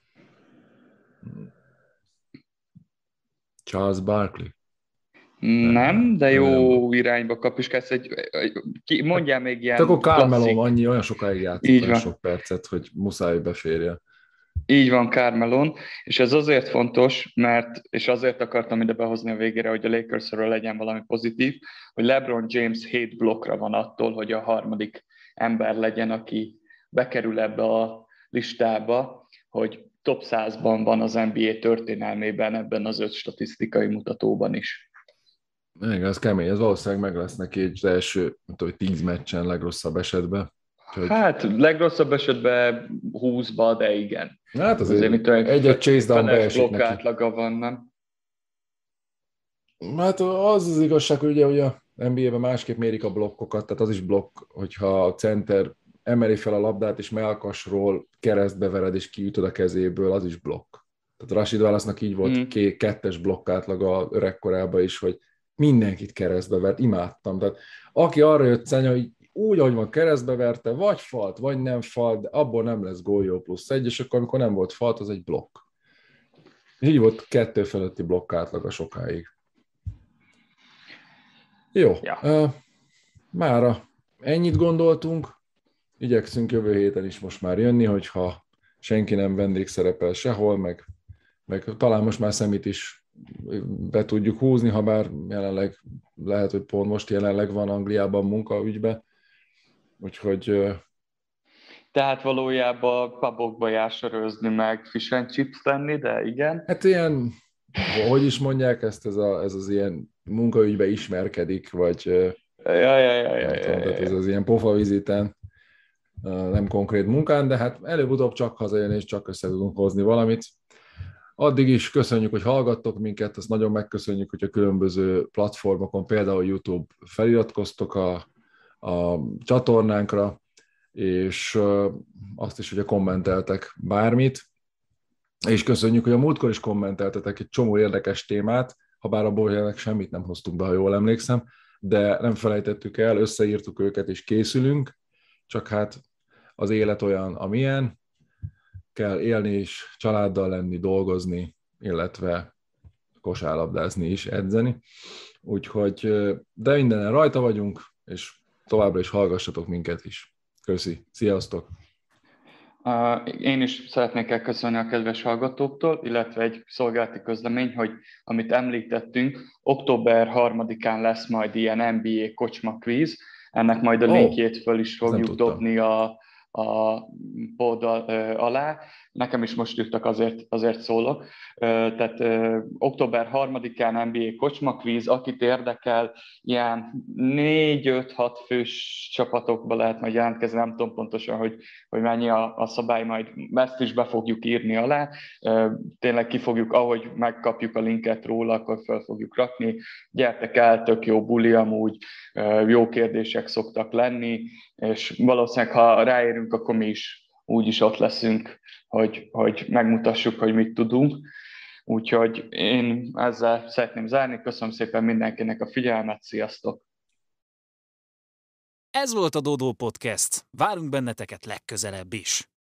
[SPEAKER 2] Charles Barkley?
[SPEAKER 3] Nem, de jó irányba kap, és mondjál még ilyen
[SPEAKER 2] akkor Carmelo
[SPEAKER 3] klasszik.
[SPEAKER 2] annyi, olyan sokáig játszott, sok percet, hogy muszáj beférje.
[SPEAKER 3] Így van, Carmelon, és ez azért fontos, és azért akartam ide behozni a végére, hogy a Lakersről legyen valami pozitív, hogy LeBron James 7 blokkra van attól, hogy a harmadik ember legyen, aki bekerül ebbe a listába, hogy top 100-ban van az NBA történelmében ebben az 5 statisztikai mutatóban is.
[SPEAKER 2] Igen, ez kemény, ez valószínűleg meg lesz neki az első 10 meccsen legrosszabb esetben.
[SPEAKER 3] Hát legrosszabb esetben 20-ba, de igen.
[SPEAKER 2] Hát azért egy chase down beesik neki.
[SPEAKER 3] Átlaga van, nem?
[SPEAKER 2] Hát az igazság, hogy ugye, hogy a NBA-ben másképp mérik a blokkokat, tehát az is blokk, hogyha a center emeli fel a labdát, és mellkasról keresztbe vered, és kiütöd a kezéből, az is blokk. Tehát Rashid Wallace-nak így volt 2-es blokk átlaga öregkorában is, hogy mindenkit keresztbe vert, imádtam. Tehát aki arra jött Szenya, hogy úgy, ahogy van, keresztbe verte, vagy falt, vagy nem falt, de abból nem lesz gól +1, és akkor, amikor nem volt falt, az egy blokk. És így volt 2 feletti blokk átlaga sokáig. Jó. Ja. Mára ennyit gondoltunk, igyekszünk jövő héten is most már jönni, hogyha senki nem vendégszerepel sehol, meg talán most már Szemit is be tudjuk húzni, ha bár jelenleg lehet, hogy pont most jelenleg van Angliában munkaügyben. Úgyhogy...
[SPEAKER 3] Tehát valójában pubokba jársorözni, meg fish and chips tenni, de igen.
[SPEAKER 2] Hát ilyen, hogy is mondják ezt, ez az ilyen munkaügyben ismerkedik, vagy...
[SPEAKER 3] Tehát
[SPEAKER 2] ez az ilyen pofaviziten, nem konkrét munkán, de hát előbb-utóbb csak hazajön, és csak össze tudunk hozni valamit. Addig is köszönjük, hogy hallgattok minket, azt nagyon megköszönjük, hogy a különböző platformokon, például YouTube feliratkoztok a csatornánkra, és azt is, hogy kommenteltek bármit, és köszönjük, hogy a múltkor is kommenteltetek egy csomó érdekes témát, ha bár abból semmit nem hoztunk be, ha jól emlékszem, de nem felejtettük el, összeírtuk őket, és készülünk, csak hát az élet olyan, amilyen, kell élni is, családdal lenni, dolgozni, illetve kosárlabdázni is, edzeni. Úgyhogy, de mindenen rajta vagyunk, és továbbra is hallgassatok minket is. Köszi, sziasztok!
[SPEAKER 3] Én is szeretnék elköszönni a kedves hallgatóktól, illetve egy szolgálati közlemény, hogy amit említettünk, október 3-án lesz majd ilyen NBA kocsma kvíz, ennek majd a linkjét föl is fogjuk dobni a pod alá. Nekem is most írtak, azért szólok. Tehát október 3-án NBA kocsma kvíz, akit érdekel, ilyen 4-5-6 fős csapatokba lehet majd jelentkezni, nem tudom pontosan, hogy mennyi a szabály, majd ezt is be fogjuk írni alá. Tényleg ki fogjuk, ahogy megkapjuk a linket róla, akkor fel fogjuk rakni. Gyertek el, tök jó buli amúgy, jó kérdések szoktak lenni, és valószínűleg, ha ráérünk, akkor mi is úgyis ott leszünk, hogy megmutassuk, hogy mit tudunk. Úgyhogy én ezzel szeretném zárni. Köszönöm szépen mindenkinek a figyelmet, sziasztok!
[SPEAKER 1] Ez volt a Dodó Podcast. Várunk benneteket legközelebb is.